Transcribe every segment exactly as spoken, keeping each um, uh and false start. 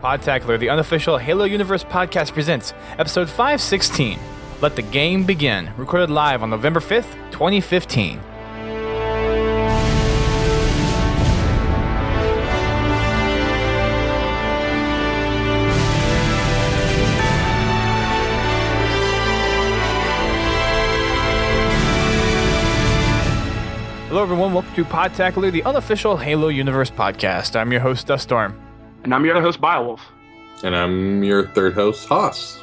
Podtacular, the unofficial Halo Universe podcast, presents episode five sixteen, Let the Game Begin, recorded live on November fifth, twenty fifteen. Hello everyone, welcome to Podtacular, the unofficial Halo Universe podcast. I'm your host, Duststorm. And I'm your other host, Beowulf. And I'm your third host, Haas.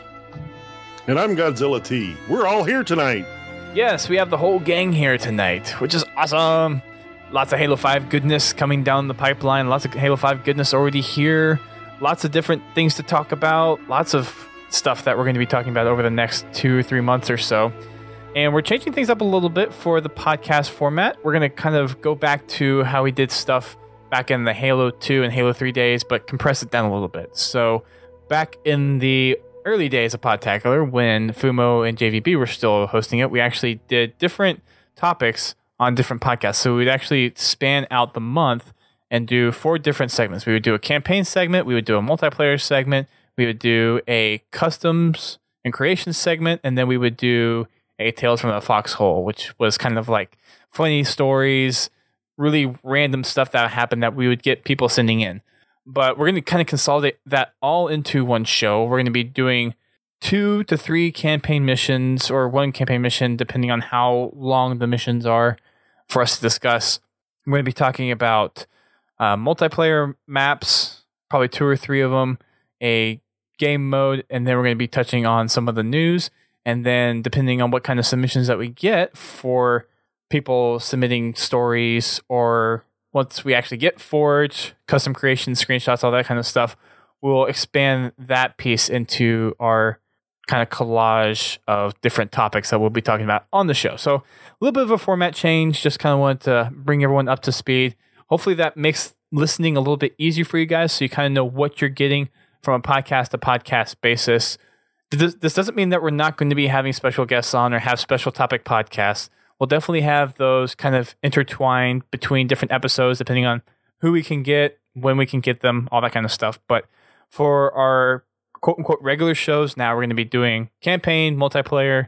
And I'm Godzilla T. We're all here tonight. Yes, we have the whole gang here tonight, which is awesome. Lots of Halo five goodness coming down the pipeline. Lots of Halo five goodness already here. Lots of different things to talk about. Lots of stuff that we're going to be talking about over the next two or three months or so. And we're changing things up a little bit for the podcast format. We're going to kind of go back to how we did stuff back in the Halo two and Halo three days, but compress it down a little bit. So back in the early days of Podtacular, when Fumo and J V B were still hosting it, we actually did different topics on different podcasts. So we'd actually span out the month and do four different segments. We would do a campaign segment, we would do a multiplayer segment, we would do a customs and creation segment, and then we would do a Tales from the Foxhole, which was kind of like funny stories, really random stuff that happened that we would get people sending in. But we're going to kind of consolidate that all into one show. We're going to be doing two to three campaign missions or one campaign mission, depending on how long the missions are for us to discuss. We're going to be talking about uh, multiplayer maps, probably two or three of them, a game mode, and then we're going to be touching on some of the news. And then depending on what kind of submissions that we get for people submitting stories, or once we actually get Forge, custom creation, screenshots, all that kind of stuff, we'll expand that piece into our kind of collage of different topics that we'll be talking about on the show. So a little bit of a format change, just kind of wanted to bring everyone up to speed. Hopefully that makes listening a little bit easier for you guys, so you kind of know what you're getting from a podcast to podcast basis. This, this doesn't mean that we're not going to be having special guests on or have special topic podcasts. We'll definitely have those kind of intertwined between different episodes, depending on who we can get, when we can get them, all that kind of stuff. But for our quote-unquote regular shows, now we're going to be doing campaign, multiplayer,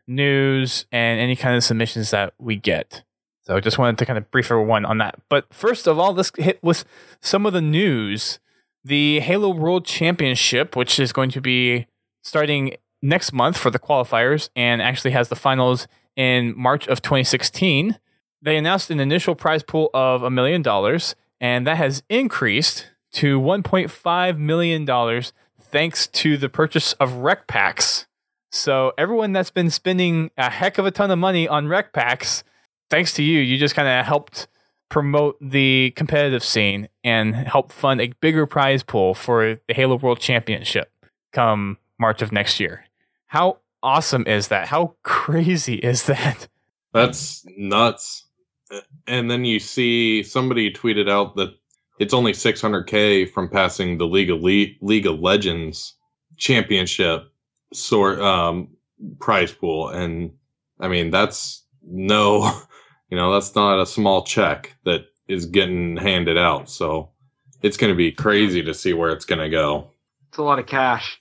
news, and any kind of submissions that we get. So just wanted to kind of brief everyone on that. But first of all, let's hit with some of the news. The Halo World Championship, which is going to be starting next month for the qualifiers and actually has the finals in March of twenty sixteen. They announced an initial prize pool of a million dollars, and that has increased to one point five million dollars thanks to the purchase of rec packs. So everyone that's been spending a heck of a ton of money on rec packs, thanks to you, you just kind of helped promote the competitive scene and help fund a bigger prize pool for the Halo World Championship come March of next year. How awesome is that? How crazy is that? That's nuts. And then you see somebody tweeted out that it's only six hundred K from passing the League of Le- League of Legends championship sort um, prize pool, and I mean that's no, you know, that's not a small check that is getting handed out. So it's going to be crazy to see where it's going to go. It's a lot of cash.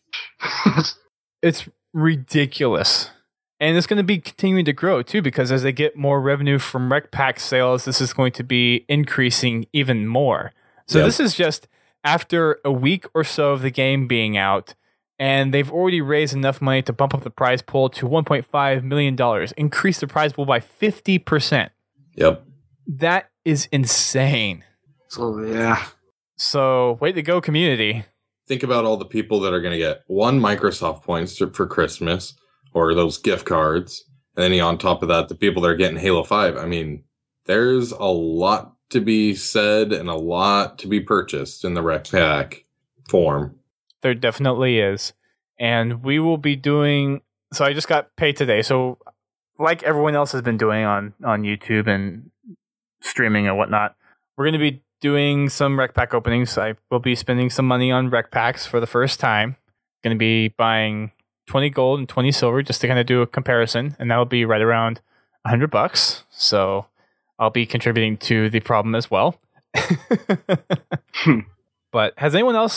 It's ridiculous. And it's going to be continuing to grow too, because as they get more revenue from rec pack sales, this is going to be increasing even more. So yep. This is just after a week or so of the game being out, and they've already raised enough money to bump up the prize pool to one point five million dollars, increase the prize pool by fifty percent. Yep. That is insane. So, yeah. So, way to go, community. Think about all the people that are going to get one Microsoft points for Christmas or those gift cards. And then on top of that, the people that are getting Halo five. I mean, there's a lot to be said and a lot to be purchased in the rec pack form. There definitely is. And we will be doing... So I just got paid today. So like everyone else has been doing on, on YouTube and streaming and whatnot, we're going to be doing some rec pack openings. I will be spending some money on rec packs for the first time. Going to be buying twenty gold and twenty silver just to kind of do a comparison, and that'll be right around one hundred bucks. So I'll be contributing to the problem as well. But has anyone else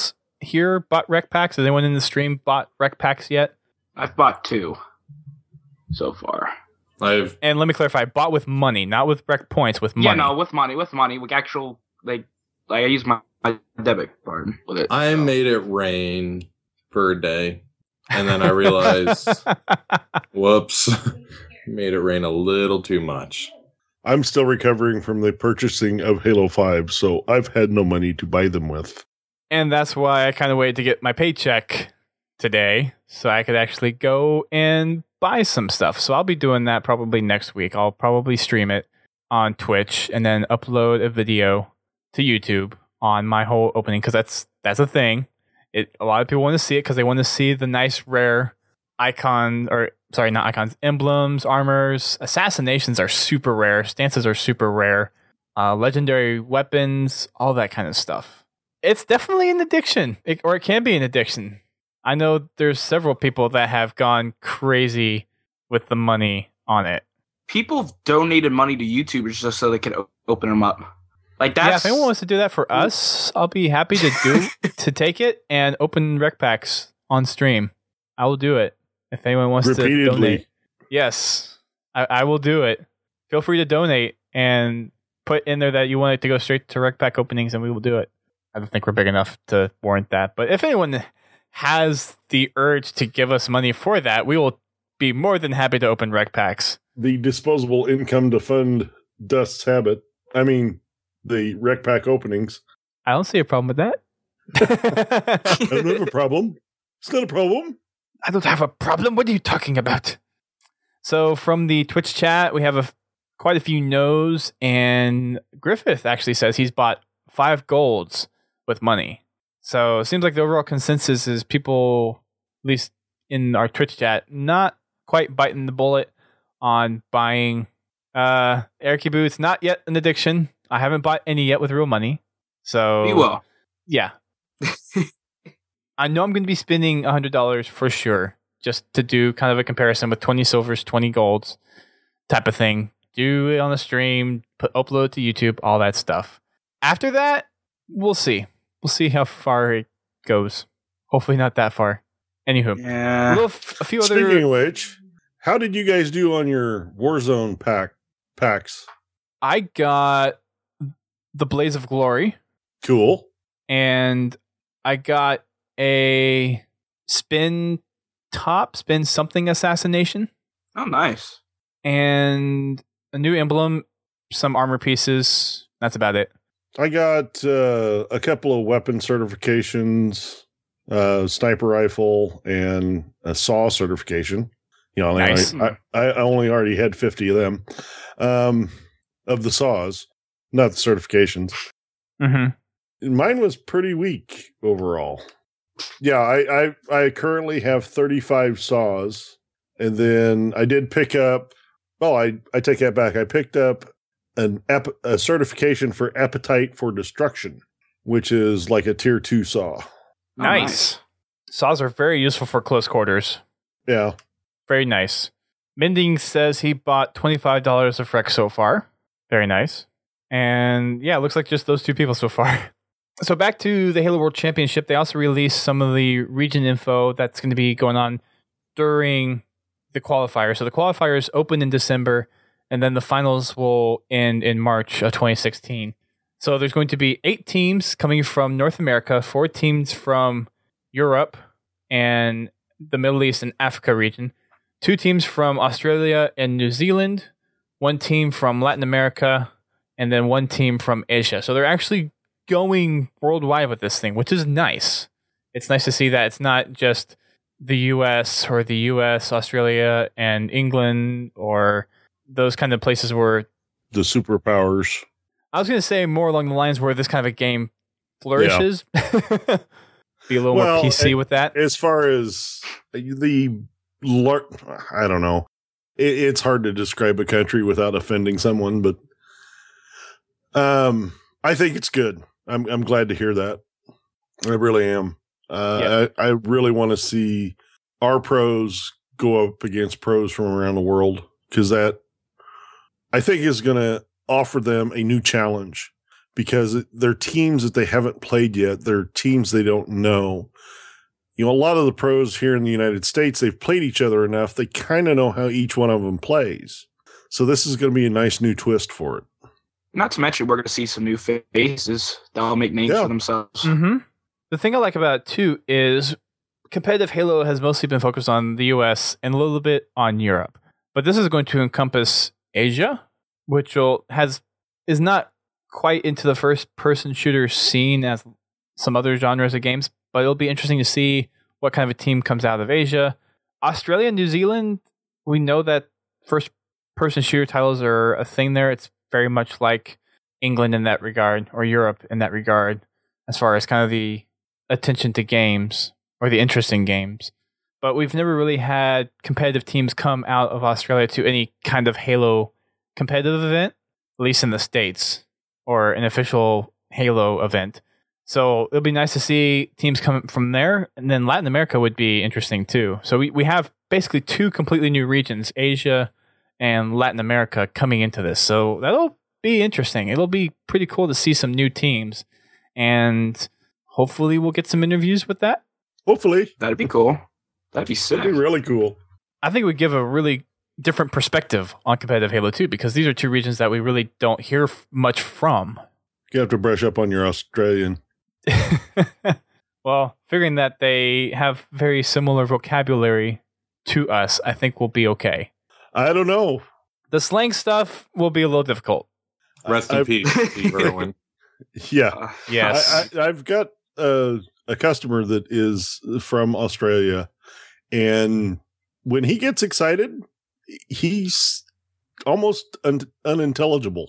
here bought rec packs? Has anyone in the stream bought rec packs yet? I've bought two so far. I've And let me clarify, bought with money, not with rec points, with money. Yeah, no, with money, with money, with actual like, like I use my, my debit card with it. I so. made it rain for a day, and then I realized, whoops, made it rain a little too much. I'm still recovering from the purchasing of Halo five, so I've had no money to buy them with. And that's why I kind of waited to get my paycheck today so I could actually go and buy some stuff. So I'll be doing that probably next week. I'll probably stream it on Twitch and then upload a video to YouTube on my whole opening, because that's that's a thing. It a lot of people want to see it because they want to see the nice rare icon or sorry, not icons, emblems, armors. Assassinations are super rare. Stances are super rare. Uh, legendary weapons, all that kind of stuff. It's definitely an addiction, it, or it can be an addiction. I know there's several people that have gone crazy with the money on it. People have donated money to YouTubers just so they can o- open them up. Like that's Yeah, if anyone wants to do that for us, I'll be happy to do to take it and open rec packs on stream. I will do it. If anyone wants to Repeatedly. donate. Yes, I, I will do it. Feel free to donate and put in there that you want it to go straight to rec pack openings, and we will do it. I don't think we're big enough to warrant that. But if anyone has the urge to give us money for that, we will be more than happy to open rec packs. The disposable income to fund Dust's habit. I mean, the rec pack openings. I don't see a problem with that. I don't have a problem. It's not a problem. I don't have a problem. What are you talking about? So from the Twitch chat, we have a quite a few no's, and Griffith actually says he's bought five golds with money. So it seems like the overall consensus is people, at least in our Twitch chat, not quite biting the bullet on buying uh, Airkey boots. Not yet an addiction. I haven't bought any yet with real money. So you will. yeah. I know I'm going to be spending one hundred dollars for sure, just to do kind of a comparison with twenty silvers, twenty golds type of thing. Do it on the stream, put upload to YouTube, all that stuff. After that, we'll see. We'll see how far it goes. Hopefully not that far. Anywho, a, Yeah. little, a few Speaking other... of which, how did you guys do on your Warzone pack packs? I got the Blaze of Glory, Cool. and I got a spin top, spin something assassination, Oh, nice. and a new emblem, some armor pieces. That's about it. I got uh, a couple of weapon certifications, uh, sniper rifle, and a saw certification. You know, Nice. I, I, I only already had fifty of them, um, of the saws, not the certifications. Mm-hmm. Mine was pretty weak overall. Yeah, I, I, I currently have thirty-five saws, and then I did pick up. Oh, I, I take that back. I picked up an ep, a certification for Appetite for Destruction, which is like a tier two saw. Oh, Nice. Saws are very useful for close quarters. Yeah, Very nice. Mending says he bought twenty-five dollars of Frex so far. Very nice. And yeah, it looks like just those two people so far. So back to the Halo World Championship, they also released some of the region info that's going to be going on during the qualifiers. So the qualifiers open in December, and then the finals will end in March of twenty sixteen. So there's going to be eight teams coming from North America, four teams from Europe and the Middle East and Africa region, two teams from Australia and New Zealand, one team from Latin America, and then one team from Asia. So they're actually going worldwide with this thing, which is nice. It's nice to see that it's not just the U S or the U S, Australia, and England, or those kind of places where the superpowers. I was going to say more along the lines where this kind of a game flourishes. Be a little Well, more P C it- with that. As far as the, lar- I don't know. It, it's hard to describe a country without offending someone, but um, I think it's good. I'm I'm glad to hear that. I really am. Uh, Yeah. I, I really want to see our pros go up against pros from around the world, because that I think is going to offer them a new challenge. because they're teams that they haven't played yet. They're teams they don't know. You know, a lot of the pros here in the United States, they've played each other enough. They kind of know how each one of them plays. So this is going to be a nice new twist for it. Not to mention, we're going to see some new faces that'll make names Yeah. for themselves. Mm-hmm. The thing I like about it, too, is competitive Halo has mostly been focused on the U S and a little bit on Europe. But this is going to encompass Asia, which will, has is not quite into the first-person shooter scene as some other genres of games, but it'll be interesting to see what kind of a team comes out of Asia. Australia and New Zealand, we know that first-person shooter titles are a thing there. It's very much like England in that regard, or Europe in that regard, as far as kind of the attention to games, or the interest in games. But we've never really had competitive teams come out of Australia to any kind of Halo competitive event, at least in the States, or an official Halo event. So it'll be nice to see teams come from there. And then Latin America would be interesting too. So we, we have basically two completely new regions, Asia and Latin America, coming into this. So that'll be interesting. It'll be pretty cool to see some new teams. And hopefully we'll get some interviews with that. Hopefully. That'd be cool. That'd be sick. That'd be really cool. I think it would give a really different perspective on competitive Halo two, because these are two regions that we really don't hear f- much from. You have to brush up on your Australian. Well, figuring that they have very similar vocabulary to us, I think we'll be okay. I don't know. The slang stuff will be a little difficult. Rest in I've- peace, Steve Irwin. Yeah. Uh, Yes. I, I, I've got uh, a customer that is from Australia, and when he gets excited, he's almost un- unintelligible.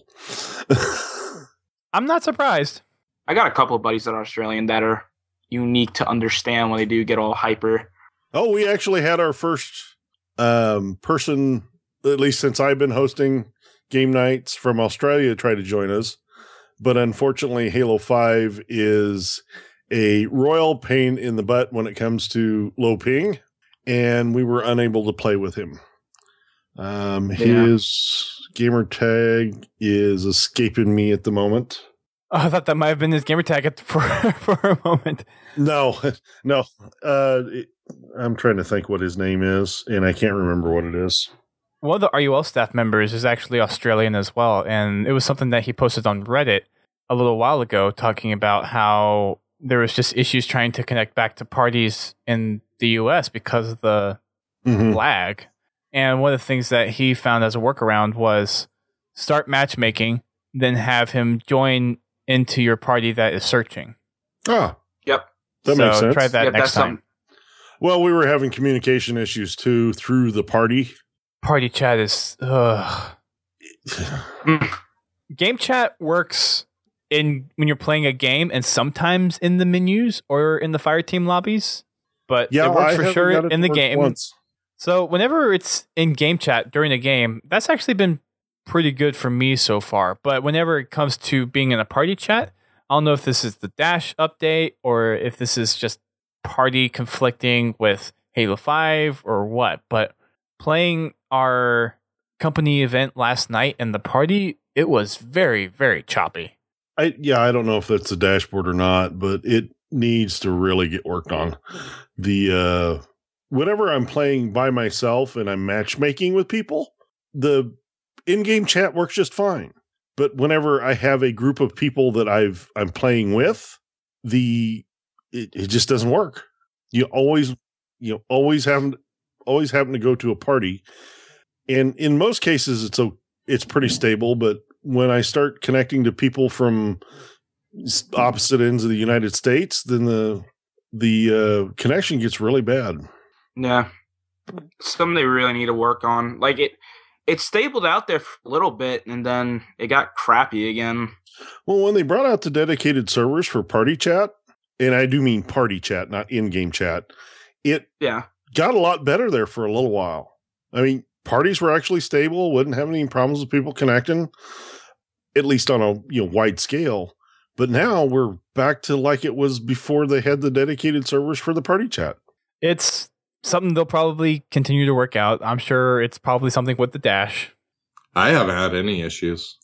I'm not surprised. I got a couple of buddies that are Australian that are unique to understand when they do get all hyper. Oh, we actually had our first um, person, at least since I've been hosting game nights, from Australia try to join us. But unfortunately, Halo five is a royal pain in the butt when it comes to low ping, and we were unable to play with him. Um, Yeah. His gamer tag is escaping me at the moment. Oh, I thought that might have been his gamer tag at- for for a moment. No, no. Uh, it, I'm trying to think what his name is, and I can't remember what it is. One of the R U L staff members is actually Australian as well, and it was something that he posted on Reddit a little while ago, talking about how there was just issues trying to connect back to parties in the U S because of the Mhm. lag. And one of the things that he found as a workaround was start matchmaking, then have him join into your party that is searching. Ah, Yep. that so makes sense. try that Yep, next that's time. something. Well, we were having communication issues too through the party. Party chat is ugh. Game chat works in when you're playing a game, and sometimes in the menus or in the fire team lobbies. But Yeah, it works I for haven't sure got it in to the work game. once. So whenever it's in game chat during a game, that's actually been pretty good for me so far. But whenever it comes to being in a party chat, I don't know if this is the Dash update or if this is just party conflicting with Halo five or what. But playing our company event last night and the party, it was very, very choppy. I yeah, I don't know if that's the dashboard or not, but it needs to really get worked on. The uh whenever I'm playing by myself and I'm matchmaking with people, the in-game chat works just fine. But whenever I have a group of people that I've I'm playing with, the it, it just doesn't work. You always you know always have always happen to go to a party, and in most cases it's a it's pretty stable. But when I start connecting to people from s- opposite ends of the United States, then the the uh, connection gets really bad. Yeah. Something they really need to work on. Like it it stabled out there for a little bit and then it got crappy again. Well, when they brought out the dedicated servers for party chat, and I do mean party chat, not in-game chat, it Yeah. got a lot better there for a little while. I mean, parties were actually stable, wouldn't have any problems with people connecting, at least on a you know wide scale. But now we're back to like it was before they had the dedicated servers for the party chat. It's something they'll probably continue to work out. I'm sure it's probably something with the Dash. I haven't had any issues.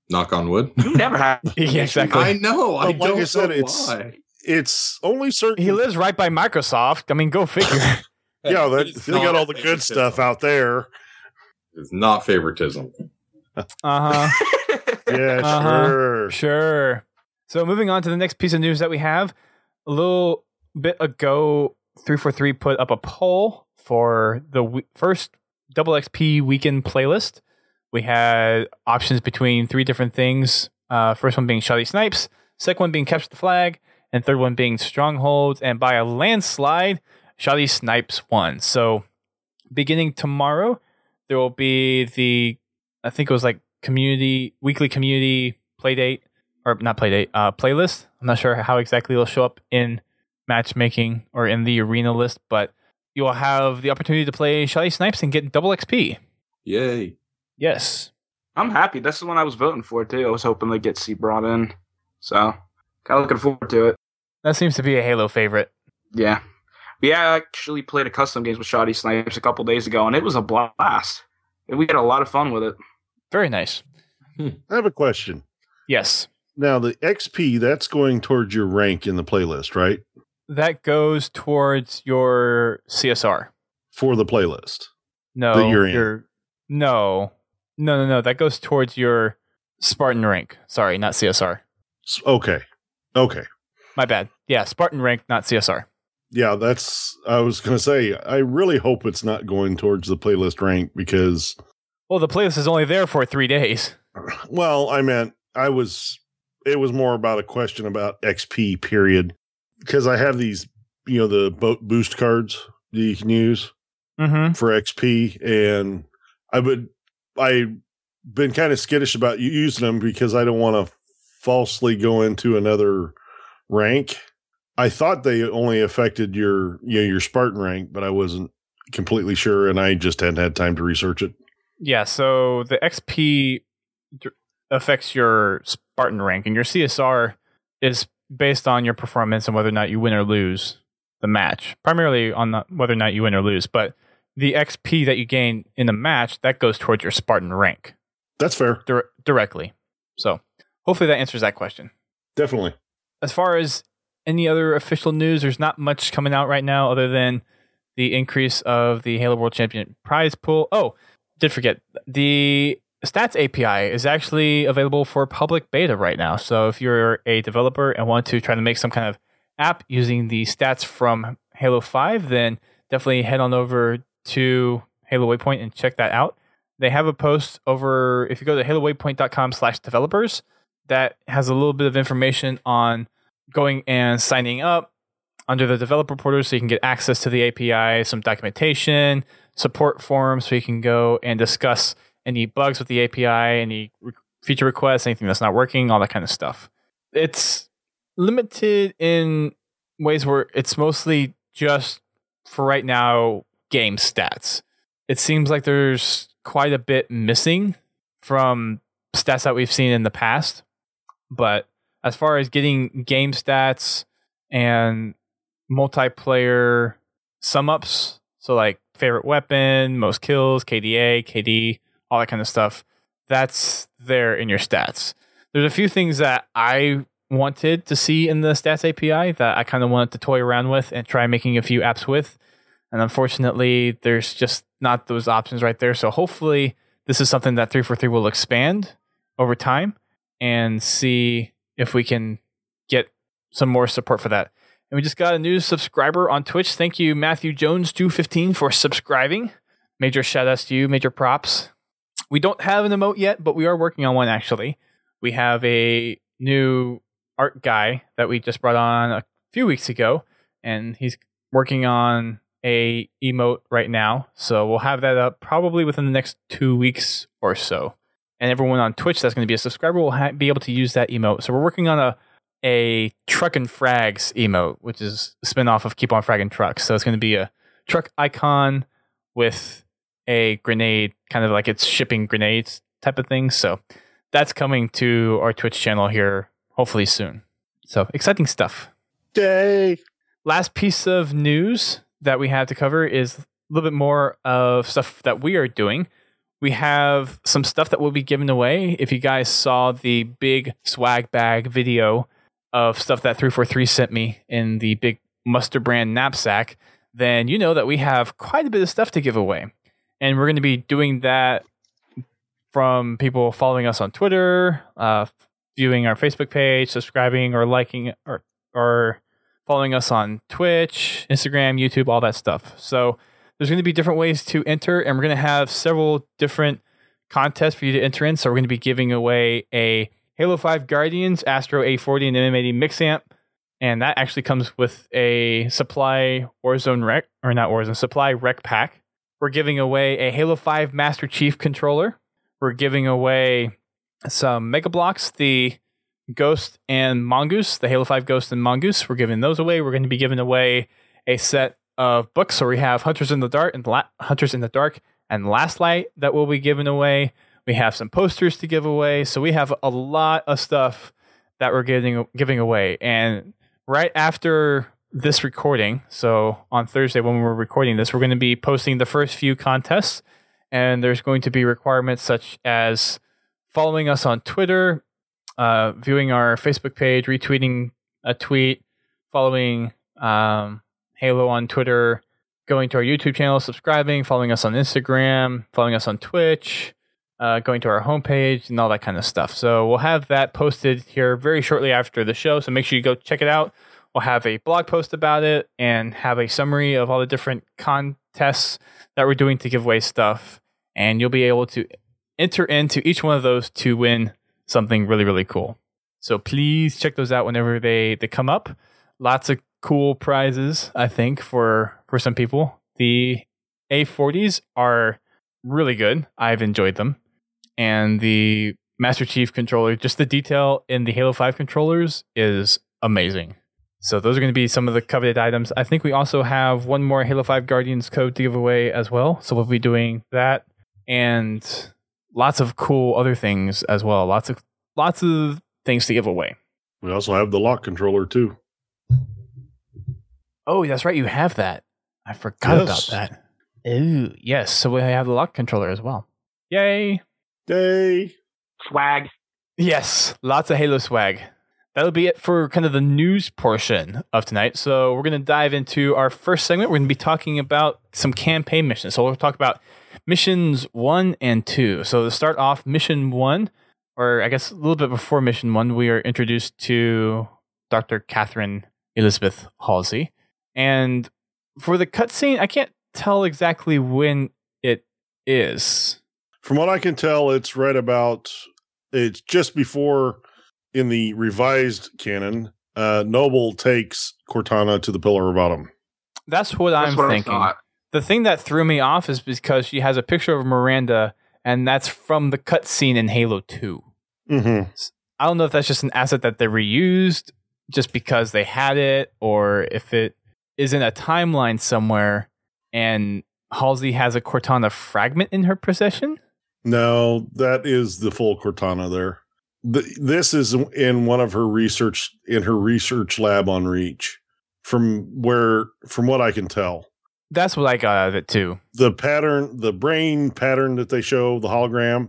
Knock on wood. You never have. Yeah, exactly. I know. I Like don't I said, know it's- why. It's only certain. He lives right by Microsoft. I mean, go figure. Yeah, that, It's they got not all the good favoritism. stuff out there. It's not favoritism. Uh huh. Yeah, Uh-huh. sure. Sure. So moving on to the next piece of news that we have. A little bit ago, three forty-three put up a poll for the w- first Double X P weekend playlist. We had options between three different things. Uh, first one being Shoddy Snipes, second one being Capture the Flag, and third one being Strongholds. And by a landslide, Shoddy Snipes won. So beginning tomorrow, there will be the, I think it was like community, weekly community playdate, or not playdate, uh, playlist. I'm not sure how exactly it'll show up in matchmaking or in the arena list, but you will have the opportunity to play Shoddy Snipes and get double X P. Yay. Yes. I'm happy. That's the one I was voting for too. I was hoping to get C brought in, so kind of looking forward to it. That seems to be a Halo favorite. Yeah, but yeah. I actually played a custom games with Shoddy Snipes a couple days ago, and it was a blast. And we had a lot of fun with it. Very nice. I have a question. Yes. Now, the X P, that's going towards your rank in the playlist, right? That goes towards your C S R. For the playlist. No, That you're in. your- no, no, no, no. That goes towards your Spartan rank. Sorry, not C S R. S- Okay. Okay. My bad. Yeah, Spartan rank, not C S R. Yeah, that's, I was going to say, I really hope it's not going towards the playlist rank because, Well, the playlist is only there for three days. well, I meant, I was, it was more about a question about X P, period. Because I have these, you know, the boat boost cards that you can use Mm-hmm. for X P, and I would, I've been kind of skittish about u- using them because I don't want to falsely go into another rank. I thought they only affected your, you know, your Spartan rank, but I wasn't completely sure, and I just hadn't had time to research it. Yeah, so the X P d- affects your Spartan rank, and your C S R is based on your performance and whether or not you win or lose the match. Primarily on the, whether or not you win or lose, but the X P that you gain in the match, that goes towards your Spartan rank That's fair, dir- directly. So hopefully that answers that question. definitely. As far as any other official news, there's not much coming out right now other than the increase of the Halo World Champion prize pool. Oh, did forget. The Stats A P I is actually available for public beta right now. So if you're a developer and want to try to make some kind of app using the stats from Halo five, then definitely head on over to Halo Waypoint and check that out. They have a post over, if you go to halo waypoint dot com slash developers, that has a little bit of information on going and signing up under the developer portal so you can get access to the A P I, some documentation, support forums so you can go and discuss any bugs with the A P I, any re- feature requests, anything that's not working, all that kind of stuff. It's limited in ways where it's mostly just, for right now, game stats. It seems like there's quite a bit missing from stats that we've seen in the past. But as far as getting game stats and multiplayer sum ups, so like favorite weapon, most kills, K D A, K D, all that kind of stuff, that's there in your stats. There's a few things that I wanted to see in the stats A P I that I kind of wanted to toy around with and try making a few apps with. And unfortunately, there's just not those options right there. So hopefully this is something that three forty-three will expand over time and see if we can get some more support for that. And we just got a new subscriber on Twitch. Thank you, Matthew Jones two fifteen, for subscribing. Major shout outs to you, major props. We don't have an emote yet, but we are working on one actually. We have a new art guy that we just brought on a few weeks ago, and he's working on a emote right now. So we'll have that up probably within the next two weeks or so. And everyone on Twitch that's going to be a subscriber will ha- be able to use that emote. So we're working on a a truck and frags emote, which is a spin-off of Keep on Fragging Trucks. So it's going to be a truck icon with a grenade, kind of like it's shipping grenades type of thing. So that's coming to our Twitch channel here hopefully soon. So exciting stuff. Yay! Last piece of news that we have to cover is a little bit more of stuff that we are doing. we have some stuff that will be given away. If you guys saw the big swag bag video of stuff that three forty-three sent me in the big Muster brand knapsack, then you know that we have quite a bit of stuff to give away. And we're going to be doing that from people following us on Twitter, uh, viewing our Facebook page, subscribing or liking or, or following us on Twitch, Instagram, YouTube, all that stuff. So there's going to be different ways to enter, and we're going to have several different contests for you to enter in. So we're going to be giving away a Halo five Guardians Astro A forty and M M eighty mix amp, and that actually comes with a Supply Warzone Rec, or not Warzone, Supply Rec pack. We're giving away a Halo five Master Chief controller. We're giving away some Mega Blocks, the Ghost and Mongoose, the Halo five Ghost and Mongoose. We're giving those away. We're going to be giving away a set of books. So we have Hunters in the Dark and La- Hunters in the Dark and Last Light that will be given away. We have some posters to give away. So we have a lot of stuff that we're giving giving away. And right after this recording, so on Thursday when we're recording this, we're going to be posting the first few contests. And there's going to be requirements such as following us on Twitter, uh, viewing our Facebook page, retweeting a tweet, following um, Halo on Twitter, going to our YouTube channel, subscribing, following us on Instagram, following us on Twitch, uh, going to our homepage, and all that kind of stuff. So we'll have that posted here very shortly after the show. So make sure you go check it out. We'll have a blog post about it and have a summary of all the different contests that we're doing to give away stuff. And you'll be able to enter into each one of those to win something really, really cool. So please check those out whenever they, they come up. Lots of cool prizes, I think, for, for some people. The A forties are really good. I've enjoyed them. And the Master Chief controller, just the detail in the Halo five controllers is amazing. So those are going to be some of the coveted items. I think we also have one more Halo five Guardians code to give away as well. So we'll be doing that. And lots of cool other things as well. Lots of lots of things to give away. We also have the lock controller too. Oh, that's right. You have that. I forgot Yes. about that. Ooh, yes. So we have the lock controller as well. Yay. Yay. Swag. Yes. Lots of Halo swag. That'll be it for kind of the news portion of tonight. So we're going to dive into our first segment. We're going to be talking about some campaign missions. So we'll talk about missions one and two. So to start off, mission one, or I guess a little bit before mission one, we are introduced to Doctor Catherine Elizabeth Halsey. And for the cutscene, I can't tell exactly when it is. From what I can tell, it's right about, it's just before, in the revised canon, uh, Noble takes Cortana to the Pillar of Autumn. That's what That's I'm what I thinking. thought. The thing that threw me off is because she has a picture of Miranda, and that's from the cutscene in Halo two. Mm-hmm. I don't know if that's just an asset that they reused just because they had it, or if it is in a timeline somewhere and Halsey has a Cortana fragment in her possession. No, that is the full Cortana there. The, this is in one of her research, in her research lab on Reach, from where, from what I can tell. That's what I got out of it too. The pattern, the brain pattern that they show, the hologram,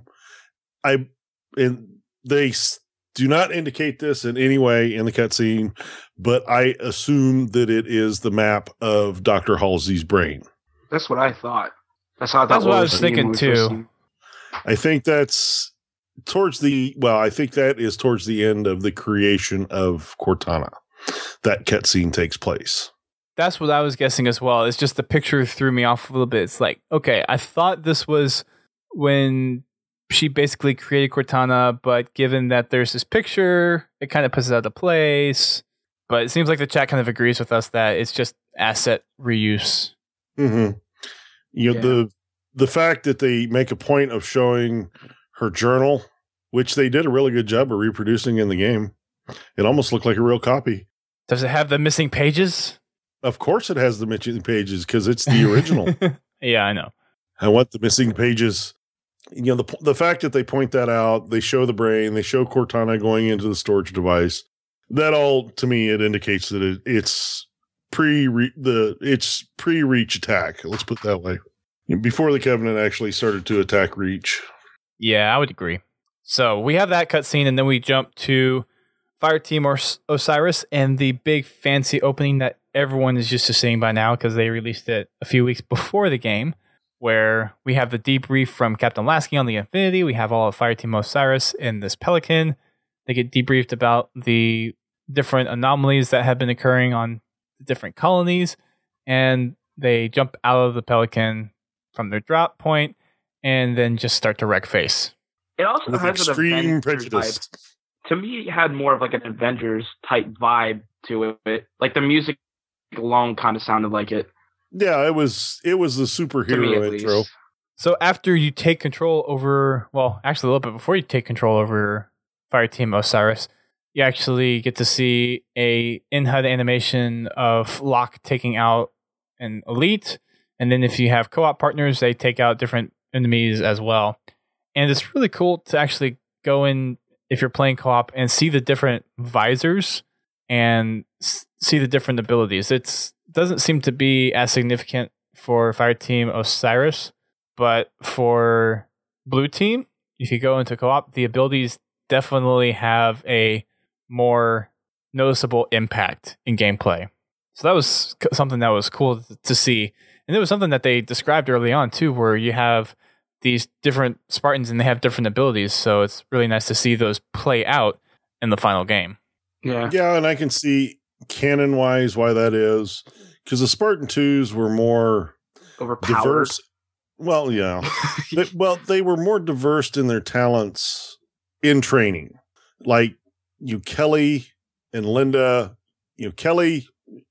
I, and they s- do not indicate this in any way in the cutscene, but I assume that it is the map of Doctor Halsey's brain. That's what I thought. That's how I thought That's what I we was were seeing thinking when we first too. seen- I think that's towards the, well, I think that is towards the end of the creation of Cortana. That cutscene takes place. That's what I was guessing as well. It's just the picture threw me off a little bit. It's like, okay, I thought this was when she basically created Cortana, but given that there's this picture, it kind of puts it out of place. But it seems like the chat kind of agrees with us that it's just asset reuse. Mm-hmm. You know, Yeah. the the fact that they make a point of showing her journal, which they did a really good job of reproducing in the game. It almost looked like a real copy. Does it have the missing pages? Of course it has the missing pages because it's the original. Yeah, I know. I want the missing pages. You know, the the fact that they point that out, they show the brain, they show Cortana going into the storage device. That all, to me, it indicates that it, it's pre the it's pre reach attack. Let's put it that way. before the Covenant actually started to attack Reach. Yeah, I would agree. So we have that cutscene, and then we jump to Fireteam Os- Osiris and the big fancy opening that everyone is used to seeing by now because they released it a few weeks before the game, where we have the debrief from Captain Lasky on the Infinity. We have all of Fireteam Osiris in this Pelican. They get debriefed about the different anomalies that have been occurring on the different colonies, and they jump out of the Pelican from their drop point and then just start to wreck face. It also With has extreme an Avengers prejudice. vibe. To me, it had more of like an Avengers type vibe to it. Like the music alone kind of sounded like it. Yeah, it was it was the To me, superhero at intro. least. So after you take control over, well, actually a little bit before you take control over Fireteam Osiris, you actually get to see a in-H U D animation of Locke taking out an elite, and then if you have co-op partners, they take out different enemies as well. And it's really cool to actually go in, if you're playing co-op, and see the different visors and s- see the different abilities. It doesn't seem to be as significant for Fireteam Osiris, but for Blue Team, if you go into co-op, the abilities definitely have a more noticeable impact in gameplay. So that was c- something that was cool th- to see. And it was something that they described early on too, where you have these different Spartans and they have different abilities. So it's really nice to see those play out in the final game. Yeah. Yeah, and I can see canon wise why that is, because the Spartan twos were more Overpowered. diverse. Well, yeah, but, well, they were more diverse in their talents in training. Like you, Kelly and Linda. You know, Kelly,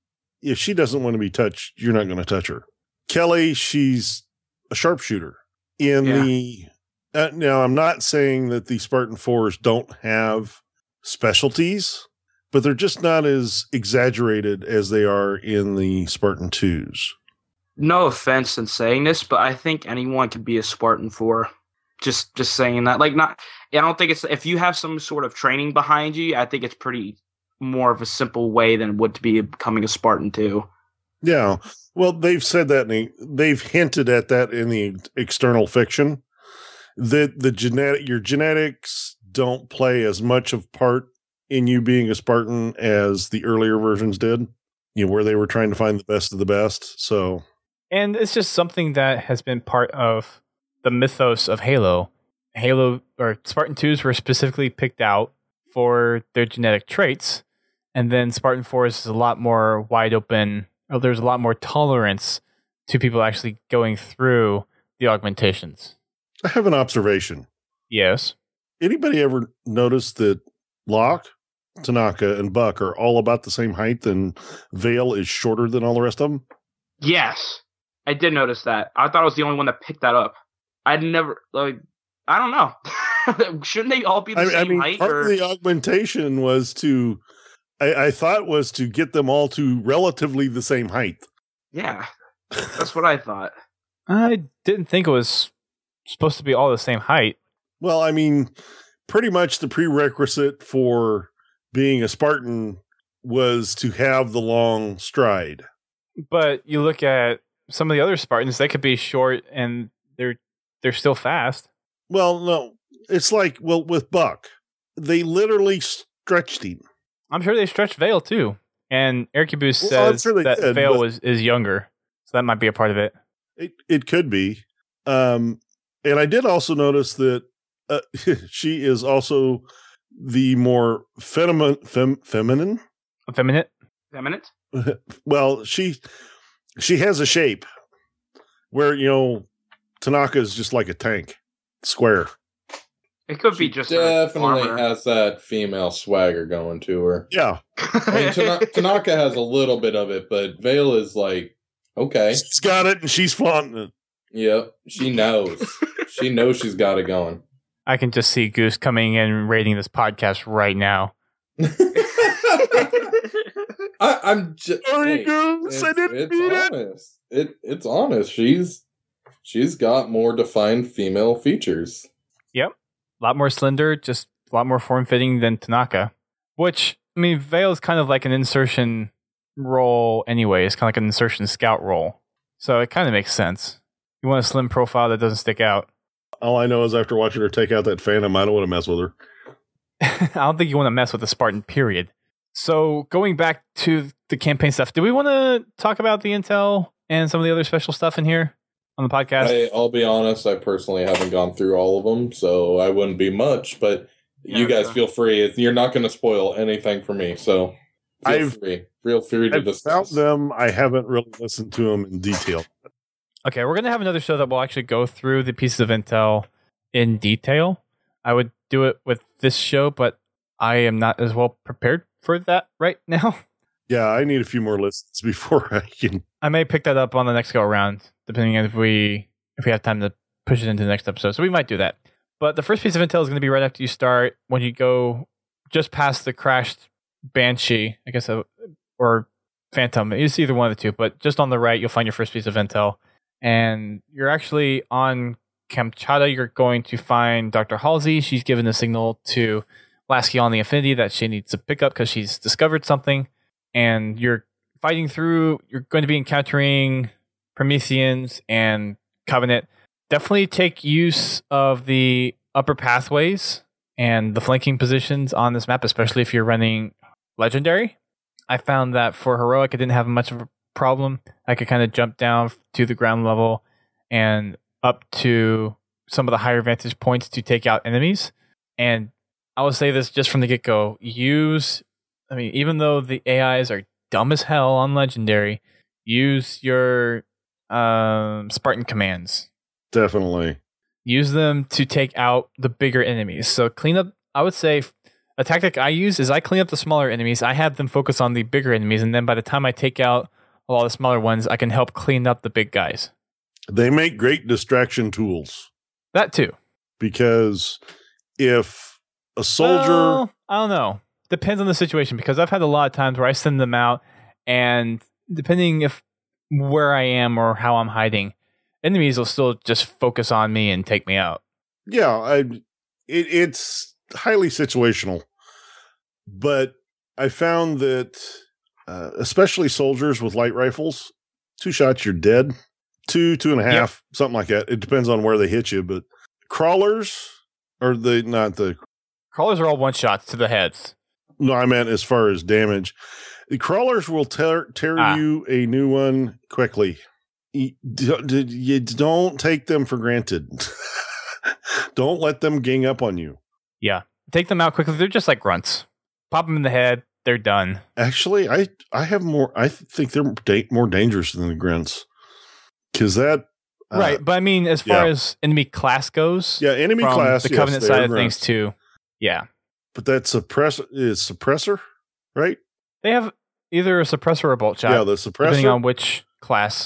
if she doesn't want to be touched, you're not going to touch her. Kelly, she's a sharpshooter. In Yeah. the uh, now, I'm not saying that the Spartan fours don't have specialties, but they're just not as exaggerated as they are in the Spartan twos. No offense in saying this, but I think anyone could be a Spartan four. Just just saying that. Like not I don't think it's if you have some sort of training behind you, I think it's pretty more of a simple way than it would to be becoming a Spartan two. Yeah. Well, they've said that, in the, they've hinted at that in the external fiction, that the genetic, your genetics don't play as much of part in you being a Spartan as the earlier versions did, you know, where they were trying to find the best of the best. So, And it's just something that has been part of the mythos of Halo. Halo or Spartan twos were specifically picked out for their genetic traits, and then Spartan fours is a lot more wide open. Or there's a lot more tolerance to people actually going through the augmentations. I have an observation. Yes. Anybody ever noticed that Locke, Tanaka, and Buck are all about the same height, and Vale is shorter than all the rest of them? Yes. I did notice that. I thought I was the only one that picked that up. I'd never like I don't know. Shouldn't they all be the I, same I mean, height? part Or... of the augmentation was to, I, I thought was to get them all to relatively the same height. Yeah. That's what I thought. I didn't think it was supposed to be all the same height. Well, I mean, pretty much the prerequisite for being a Spartan was to have the long stride. But you look at some of the other Spartans, they could be short and they're they're still fast. Well, no, it's like, well, with Buck, they literally stretched him. I'm sure they stretched Vale too. And Arquebus Well, I'm says sure they that did, Vale but- was is younger. So that might be a part of it. It it could be. Um, and I did also notice that uh, she is also the more feminine, fem, feminine. Effeminate? Feminine? Well, she she has a shape where, you know, Tanaka is just like a tank, square. It could be She just her definitely armor. has that female swagger going to her. Yeah, I mean, Tana- Tanaka has a little bit of it, but Vale is like, okay, she's got it and she's flaunting it. yep, she knows. She knows she's got it going. I can just see Goose coming in and rating this podcast right now. I, I'm just Sorry, Goose, I didn't mean it. honest. It it's honest. She's she's got more defined female features. Yep. A lot more slender, just a lot more form fitting than Tanaka. Which, I mean, Vale is kind of like an insertion role anyway. It's kind of like an insertion scout role. So it kind of makes sense. You want a slim profile that doesn't stick out. All I know is after watching her take out that Phantom, I don't want to mess with her. I don't think you want to mess with the Spartan, period. So going back to the campaign stuff, do we want to talk about the intel and some of the other special stuff in here on the podcast? I, I'll be honest, I personally haven't gone through all of them, so I wouldn't be much, but Yeah, you guys okay. feel free. You're not going to spoil anything for me, so feel I've- free. Feel free to I've found discuss. them. I haven't really listened to them in detail. Okay, we're going to have another show that will actually go through the pieces of intel in detail. I would do it with this show, but I am not as well prepared for that right now. Yeah, I need a few more listens before I can. I may pick that up on the next go around, depending on if we if we have time to push it into the next episode. So we might do that. But the first piece of intel is going to be right after you start, when you go just past the crashed Banshee, I guess, uh, or Phantom. It's either one of the two, but just on the right, you'll find your first piece of intel. And you're actually on Kamchatka. You're going to find Doctor Halsey. She's given a signal to Lasky on the Affinity that she needs to pick up because she's discovered something. And you're fighting through, you're going to be encountering Prometheans and Covenant. Definitely take use of the upper pathways and the flanking positions on this map, especially if you're running Legendary. I found that for Heroic, I didn't have much of a problem. I could kind of jump down to the ground level and up to some of the higher vantage points to take out enemies. And I will say this just from the get-go. Use, I mean, even though the A Is are dumb as hell on Legendary, use your um, Spartan commands. Definitely. Use them to take out the bigger enemies. So clean up, I would say, a tactic I use is I clean up the smaller enemies. I have them focus on the bigger enemies. And then by the time I take out a lot of the smaller ones, I can help clean up the big guys. They make great distraction tools That too. because if a soldier. Well, I don't know. Depends on the situation, because I've had a lot of times where I send them out, and depending if where I am or how I'm hiding, enemies will still just focus on me and take me out. Yeah, I, it, it's highly situational. But I found that, uh, especially soldiers with light rifles, two shots, you're dead. Two, two and a half, yep. Something like that. It depends on where they hit you. But crawlers, or the not the crawlers are all one shots to the heads. No, I meant as far as damage. The crawlers will tear tear ah. you a new one quickly. You, you don't take them for granted. Don't let them gang up on you. Yeah, take them out quickly. They're just like grunts. Pop them in the head. They're done. Actually, I I have more. I think they're da- more dangerous than the grunts. Because that uh, right, but I mean, as far yeah. as enemy class goes, yeah, enemy from class, the Covenant yes, side of grunts. things too. Yeah, but that suppressor is suppressor, right? They have either a suppressor or a bolt shot. Yeah, the suppressor, depending on which class,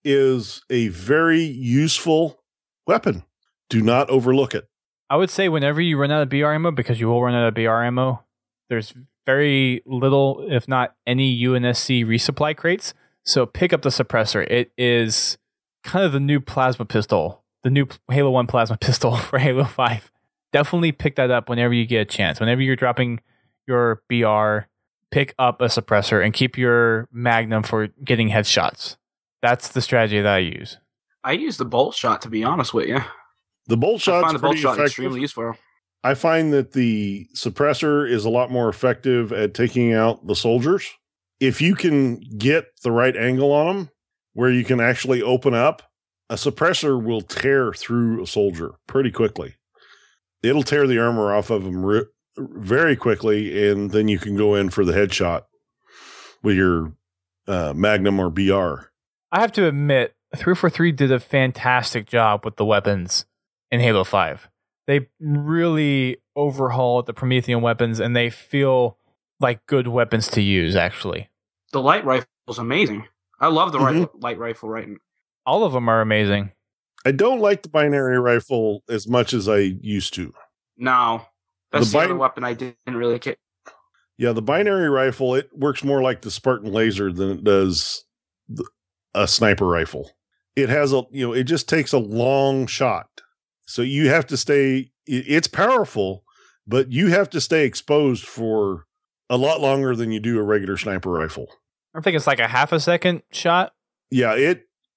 is a very useful weapon. Do not overlook it. I would say whenever you run out of B R ammo, because you will run out of B R ammo, there's very little, if not any, U N S C resupply crates. So pick up the suppressor. It is kind of the new plasma pistol, the new Halo one plasma pistol for Halo five. Definitely pick that up whenever you get a chance. Whenever you're dropping your B R, pick up a suppressor and keep your Magnum for getting headshots. That's the strategy that I use. I use the bolt shot, to be honest with you. The bolt shot's I find the bolt pretty shot effective. extremely useful. I find that the suppressor is a lot more effective at taking out the soldiers. If you can get the right angle on them, where you can actually open up, a suppressor will tear through a soldier pretty quickly. It'll tear the armor off of them re- very quickly, and then you can go in for the headshot with your uh, Magnum or B R. I have to admit, three forty-three did a fantastic job with the weapons in Halo five. They really overhauled the Promethean weapons, and they feel like good weapons to use, actually. The light rifle is amazing. I love the mm-hmm. right, light rifle right All of them are amazing. I don't like the binary rifle as much as I used to. No. That's the, the bin- other weapon I didn't really get. Yeah, the binary rifle, it works more like the Spartan laser than it does the, a sniper rifle. It has a, you know, it just takes a long shot. So you have to stay, it's powerful, but you have to stay exposed for a lot longer than you do a regular sniper rifle. I think it's like a half a second shot. Yeah, it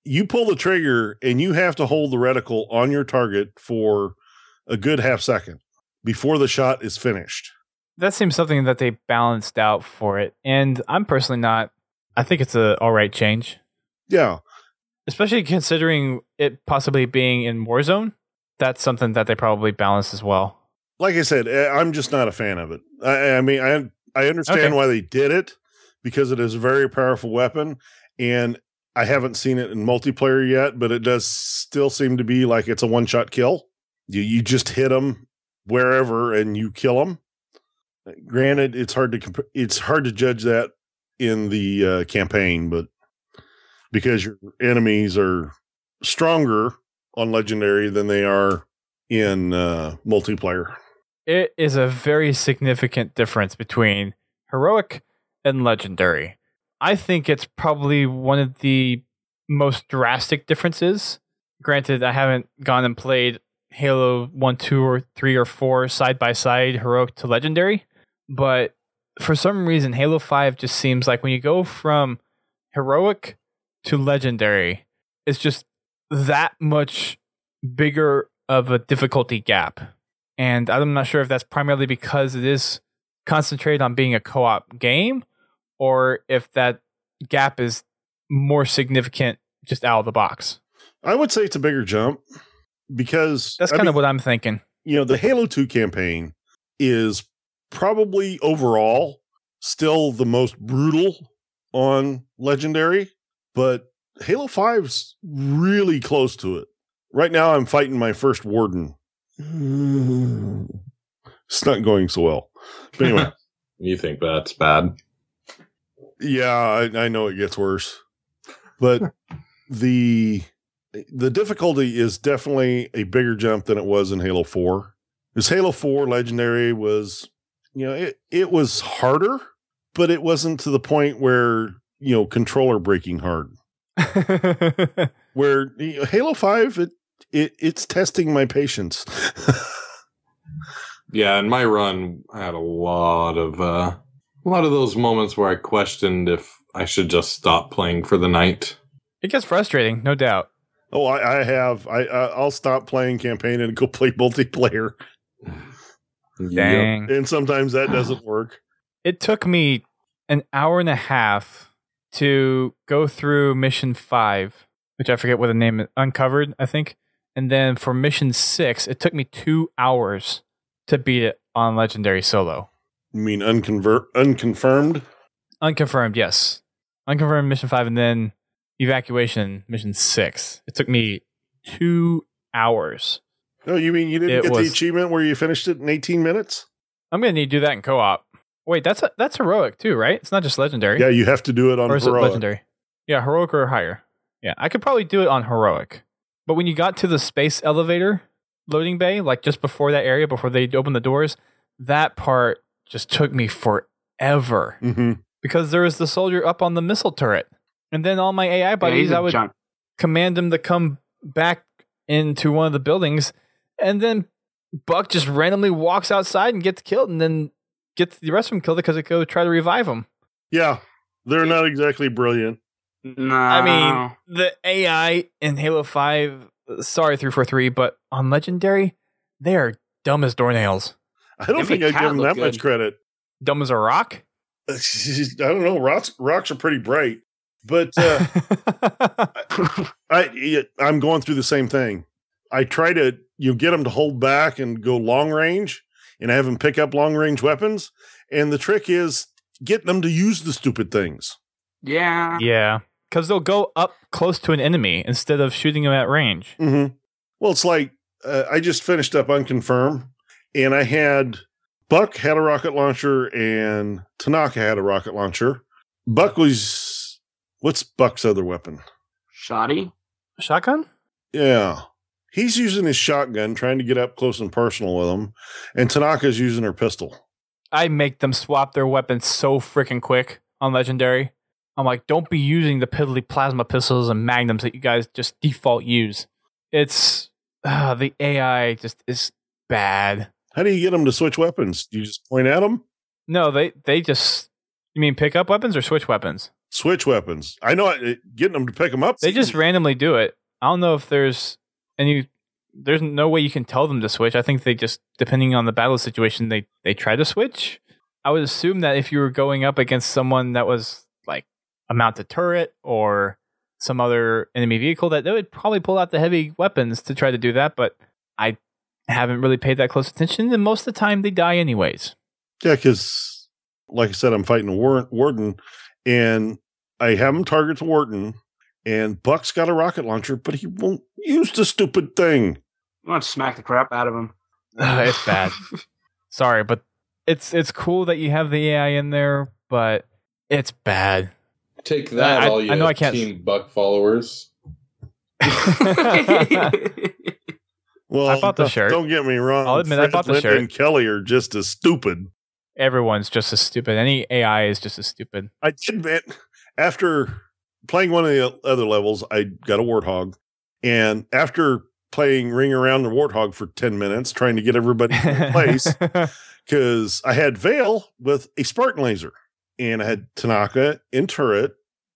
you pull the trigger and you have to hold the reticle on your target for a good half second before the shot is finished. That seems something that they balanced out for it. And I'm personally not, I think it's a all right change. Yeah. Especially considering it possibly being in Warzone. That's something that they probably balanced as well. Like I said, I'm just not a fan of it. I, I mean, I I understand okay. why they did it, because it is a very powerful weapon, and I haven't seen it in multiplayer yet, but it does still seem to be like it's a one-shot kill. You you just hit them wherever and you kill them. Granted, it's hard to comp- it's hard to judge that in the uh, campaign, but because your enemies are stronger on Legendary than they are in uh, multiplayer. It is a very significant difference between Heroic and Legendary. I think it's probably one of the most drastic differences. Granted, I haven't gone and played Halo one, two, or three, or four side by side, Heroic to Legendary, but for some reason, Halo five just seems like when you go from Heroic to Legendary, it's just that much bigger of a difficulty gap. And I'm not sure if that's primarily because it is concentrated on being a co-op game, or if that gap is more significant just out of the box. I would say it's a bigger jump, because that's kind I mean, of what I'm thinking. You know, the Halo two campaign is probably overall still the most brutal on Legendary, but Halo five's really close to it. Right now, I'm fighting my first Warden. It's not going so well. But anyway. You think that's bad? Yeah, I, I know it gets worse. But the the difficulty is definitely a bigger jump than it was in Halo four. Because Halo four Legendary was, you know, it, it was harder, but it wasn't to the point where, you know, controller breaking hard. Where you know, Halo five, it, it it's testing my patience. Yeah, in my run, I had a lot of uh, a lot of those moments where I questioned if I should just stop playing for the night. It gets frustrating, no doubt. Oh, I, I have. I I'll stop playing campaign and go play multiplayer. Dang. Yep. And sometimes that doesn't work. It took me an hour and a half to go through mission five, which I forget what the name is, Uncovered, I think. And then for mission six, it took me two hours to beat it on Legendary solo. You mean unconvert, unconfirmed? Unconfirmed, yes. Unconfirmed mission five, and then evacuation mission six. It took me two hours. Oh, you mean you didn't it get was, the achievement where you finished it in eighteen minutes? I'm going to need to do that in co-op. Wait, that's a, that's heroic too, right? It's not just Legendary. Yeah, you have to do it on or is heroic. It Legendary? Yeah, heroic or higher. Yeah, I could probably do it on heroic. But when you got to the space elevator loading bay, like just before that area, before they opened the doors, that part just took me forever. Mm-hmm. Because there was the soldier up on the missile turret. And then all my A I buddies, yeah, I would junk. command them to come back into one of the buildings, and then Buck just randomly walks outside and gets killed, and then gets the rest of them killed because they go try to revive him. Yeah, they're not exactly brilliant. No. I mean, the A I in Halo five, sorry three forty-three, but on Legendary, they are dumb as doornails. I don't think I'd give them that good. much credit. Dumb as a rock? I don't know. Rocks, rocks are pretty bright. But uh, I, I'm going through the same thing. I try to you know, get them to hold back and go long range, and have them pick up long range weapons. And the trick is getting them to use the stupid things. Yeah. Yeah. Because they'll go up close to an enemy instead of shooting them at range. Mm-hmm. Well, it's like uh, I just finished up Unconfirmed, and I had Buck had a rocket launcher and Tanaka had a rocket launcher. Buck was... What's Buck's other weapon? Shoddy? Shotgun? Yeah. He's using his shotgun, trying to get up close and personal with him, and Tanaka's using her pistol. I make them swap their weapons so freaking quick on Legendary. I'm like, don't be using the piddly plasma pistols and magnums that you guys just default use. It's... Uh, the A I just is bad. How do you get them to switch weapons? Do you just point at them? No, they, they just... You mean pick up weapons or switch weapons? switch weapons. I know it, getting them to pick them up. They just randomly do it. I don't know if there's any. There's no way you can tell them to switch. I think they just, depending on the battle situation, they they try to switch. I would assume that if you were going up against someone that was like a mounted turret or some other enemy vehicle, that they would probably pull out the heavy weapons to try to do that. But I haven't really paid that close attention, and most of the time they die anyways. Yeah, because like I said, I'm fighting a war- warden, and I have him target the warden, and Buck's got a rocket launcher, but he won't use the stupid thing. I want to smack the crap out of him. It's bad. Sorry, but it's it's cool that you have the A I in there, but it's bad. Take that, I, all you I know I can't... Team Buck followers. Well, I bought the shirt. Don't get me wrong. I'll admit, Fred, I bought the Linda, shirt. and Kelly are just as stupid. Everyone's just as stupid. Any A I is just as stupid. I did admit, after playing one of the other levels, I got a warthog, and after playing Ring Around the Warthog for ten minutes, trying to get everybody in place, because I had Vale with a Spartan laser, and I had Tanaka in turret,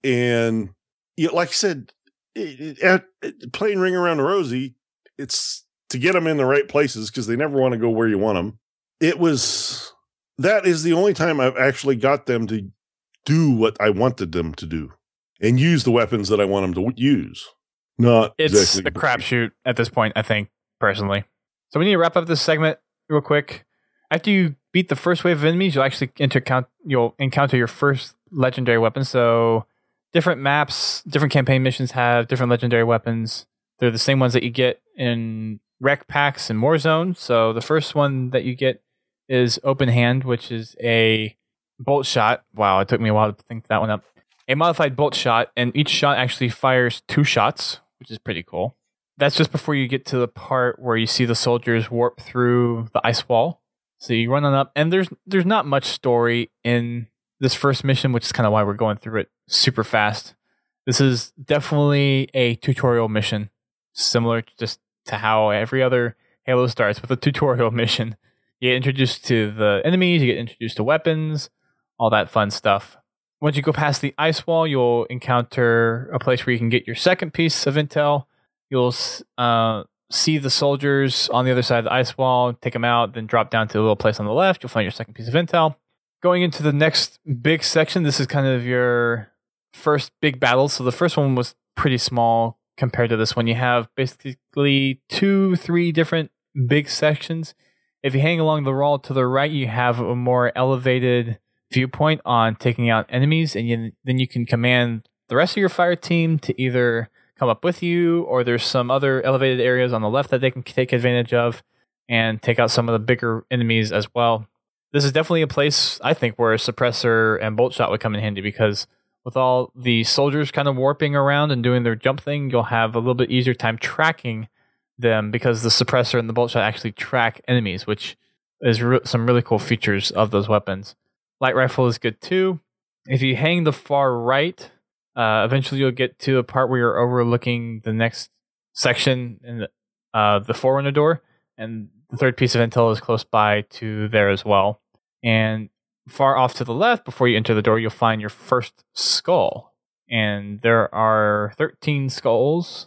and you know, like I said, it, it, at, at playing Ring Around the Rosie, it's to get them in the right places because they never want to go where you want them. It was that is the only time I've actually got them to do what I wanted them to do and use the weapons that I want them to w- use. Not it's exactly a crapshoot at this point, I think, personally. So we need to wrap up this segment real quick. After you beat the first wave of enemies, you'll actually enter count, you'll encounter your first legendary weapon. So different maps, different campaign missions have different legendary weapons. They're the same ones that you get in rec packs and Warzone. So the first one that you get is Open Hand, which is a bolt shot. Wow, it took me a while to think that one up. A modified bolt shot, and each shot actually fires two shots, which is pretty cool. That's just before you get to the part where you see the soldiers warp through the ice wall. So you run on up, and there's there's not much story in this first mission, which is kind of why we're going through it super fast. This is definitely a tutorial mission, similar just to how every other Halo starts with a tutorial mission. You get introduced to the enemies, you get introduced to weapons, all that fun stuff. Once you go past the ice wall, you'll encounter a place where you can get your second piece of intel. You'll uh, see the soldiers on the other side of the ice wall, take them out, then drop down to a little place on the left. You'll find your second piece of intel. Going into the next big section, this is kind of your first big battle. So the first one was pretty small compared to this one. You have basically two, three different big sections. If you hang along the wall to the right, you have a more elevated viewpoint on taking out enemies, and you, then you can command the rest of your fire team to either come up with you, or there's some other elevated areas on the left that they can take advantage of and take out some of the bigger enemies as well. This is definitely a place, I think, where a suppressor and bolt shot would come in handy, because with all the soldiers kind of warping around and doing their jump thing, you'll have a little bit easier time tracking them, because the suppressor and the bolt shot actually track enemies, which is re- some really cool features of those weapons. Light rifle is good too. If you hang the far right, uh, eventually you'll get to a part where you're overlooking the next section in the, uh, the Forerunner door, and the third piece of intel is close by to there as well. And far off to the left, before you enter the door, you'll find your first skull. And there are thirteen skulls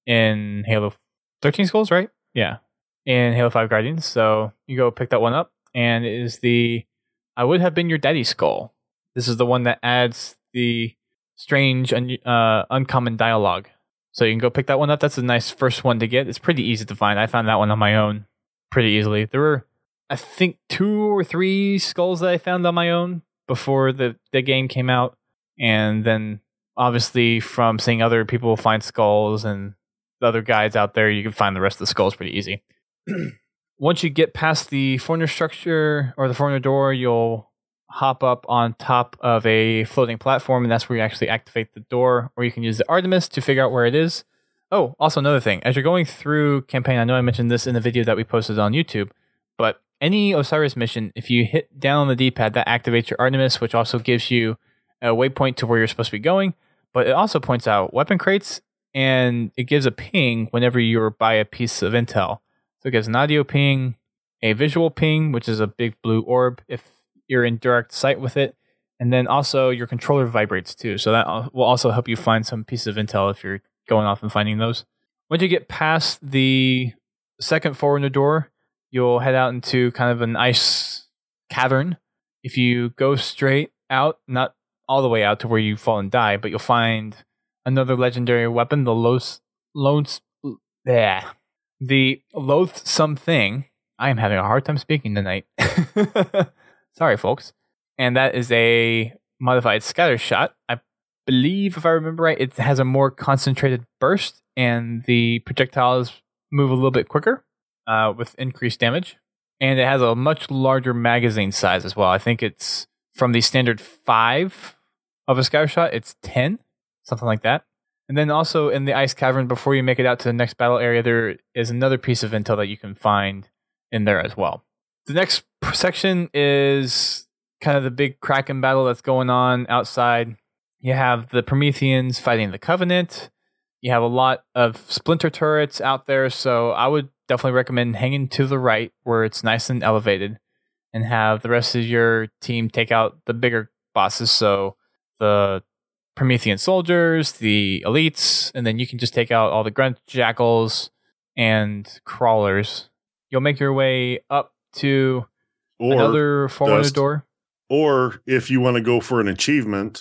in Halo. thirteen skulls, right? Yeah. In Halo five Guardians. So you go pick that one up, and it is the I would have been your daddy skull. This is the one that adds the strange, un- uh, uncommon dialogue. So you can go pick that one up. That's a nice first one to get. It's pretty easy to find. I found that one on my own pretty easily. There were, I think, two or three skulls that I found on my own before the, the game came out. And then, obviously, from seeing other people find skulls and the other guides out there, you can find the rest of the skulls pretty easy. Once you get past the Forerunner structure or the Forerunner door, you'll hop up on top of a floating platform, and that's where you actually activate the door, or you can use the Artemis to figure out where it is. Oh, also another thing, as you're going through campaign, I know I mentioned this in the video that we posted on YouTube, but any Osiris mission, if you hit down on the D-pad, that activates your Artemis, which also gives you a waypoint to where you're supposed to be going, but it also points out weapon crates, and it gives a ping whenever you're by a piece of intel. So it gives an audio ping, a visual ping, which is a big blue orb if you're in direct sight with it, And then also your controller vibrates too. So that will also help you find some pieces of intel if you're going off and finding those. Once you get past the second forward door, you'll head out into kind of an ice cavern. If you go straight out, not all the way out to where you fall and die, but you'll find another legendary weapon, the Los, Lones, yeah, the Loathsome Thing. I am having a hard time speaking tonight. Sorry, folks. And that is a modified scatter shot. I believe, if I remember right, it has a more concentrated burst, and the projectiles move a little bit quicker uh, with increased damage. And it has a much larger magazine size as well. I think it's from the standard five of a scatter shot, it's ten, something like that. And then also in the ice cavern, before you make it out to the next battle area, there is another piece of intel that you can find in there as well. The next section is kind of the big Kraken battle that's going on outside. You have the Prometheans fighting the Covenant. You have a lot of splinter turrets out there, so I would definitely recommend hanging to the right where it's nice and elevated, and have the rest of your team take out the bigger bosses. So the Promethean soldiers, the elites, and then you can just take out all the grunt jackals and crawlers. You'll make your way up to Or another forward Dust, door. Or if you want to go for an achievement,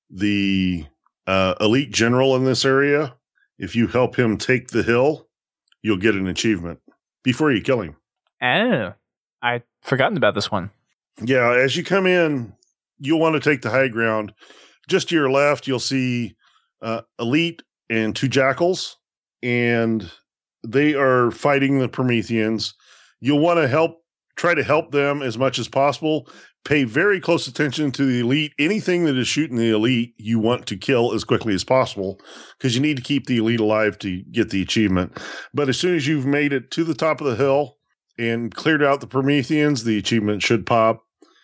the uh, elite general in this area, if you help him take the hill, you'll get an achievement before you kill him. Oh, I'd forgotten about this one. Yeah, as you come in, you'll want to take the high ground. Just to your left, you'll see uh, elite and two jackals, and they are fighting the Prometheans. You'll want to help, try to help them as much as possible. Pay very close attention to the elite. Anything that is shooting the elite, you want to kill as quickly as possible, because you need to keep the elite alive to get the achievement. But as soon as you've made it to the top of the hill and cleared out the Prometheans, the achievement should pop.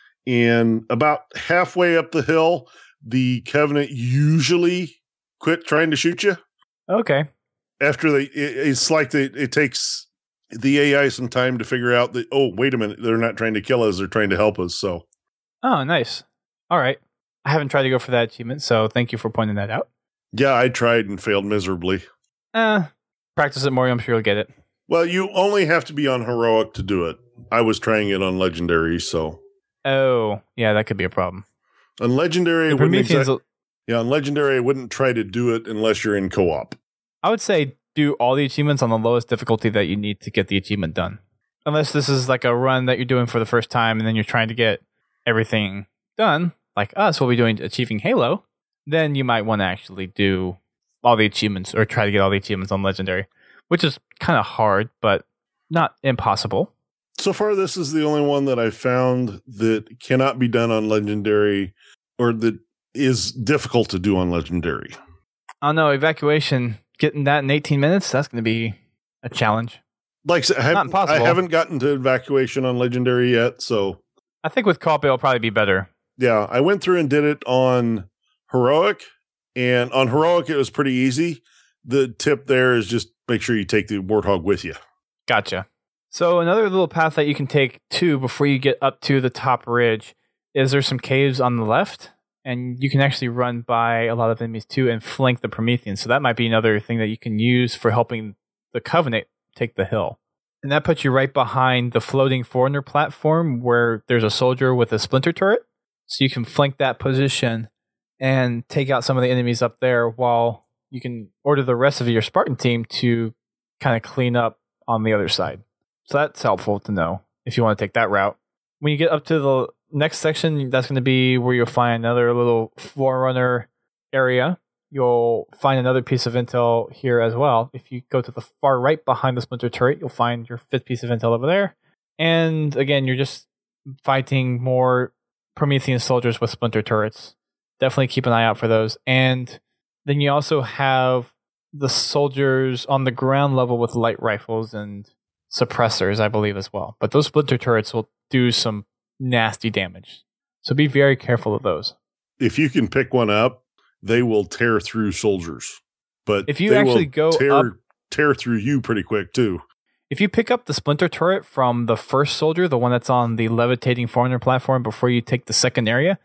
And about halfway up the hill, the Covenant usually quit trying to shoot you. Okay. After they, it, it's like they, it takes the A I some time to figure out that, oh, wait a minute, they're not trying to kill us, they're trying to help us. So, oh, nice. All right. I haven't tried to go for that achievement, so thank you for pointing that out. yeah, I tried and failed miserably. Uh, practice it more, I'm sure you'll get it. Well, you only have to be on heroic to do it. I was trying it on legendary, so Oh, yeah, that could be a problem. on legendary, I The wouldn't Prometheans, exact- yeah, on legendary, I wouldn't try to do it unless you're in co-op. I would say do all the achievements on the lowest difficulty that you need to get the achievement done. Unless this is like a run that you're doing for the first time and then you're trying to get everything done, like us, we'll be doing Achieving Halo, then you might want to actually do all the achievements or try to get all the achievements on legendary, which is kind of hard, but not impossible. So far, this is the only one that I've found that cannot be done on legendary, or that is difficult to do on legendary. Oh no, evacuation, getting that in eighteen minutes, that's going to be a challenge. Like I said, I haven't, I impossible. haven't gotten to evacuation on legendary yet, so I think with co-op it'll probably be better. yeah, I went through and did it on heroic, and on heroic it was pretty easy. The tip there is just make sure you take the warthog with you. Gotcha. So another little path that you can take too before you get up to the top ridge is there's some caves on the left, and you can actually run by a lot of enemies too and flank the Prometheans. So that might be another thing that you can use for helping the Covenant take the hill. And that puts you right behind the floating foreigner platform where there's a soldier with a splinter turret. So you can flank that position and take out some of the enemies up there while you can order the rest of your Spartan team to kind of clean up on the other side. So that's helpful to know if you want to take that route. When you get up to the next section, that's going to be where you'll find another little forerunner area. You'll find another piece of intel here as well. If you go to the far right behind the splinter turret, you'll find your fifth piece of intel over there. And again, you're just fighting more Promethean soldiers with splinter turrets. Definitely keep an eye out for those. And then you also have the soldiers on the ground level with light rifles and suppressors, I believe, as well. But those splinter turrets will do some nasty damage. So be very careful of those. If you can pick one up, they will tear through soldiers. But if you they actually will go tear, up, tear through you pretty quick too. If you pick up the splinter turret from the first soldier, the one that's on the levitating foreigner platform before you take the second area,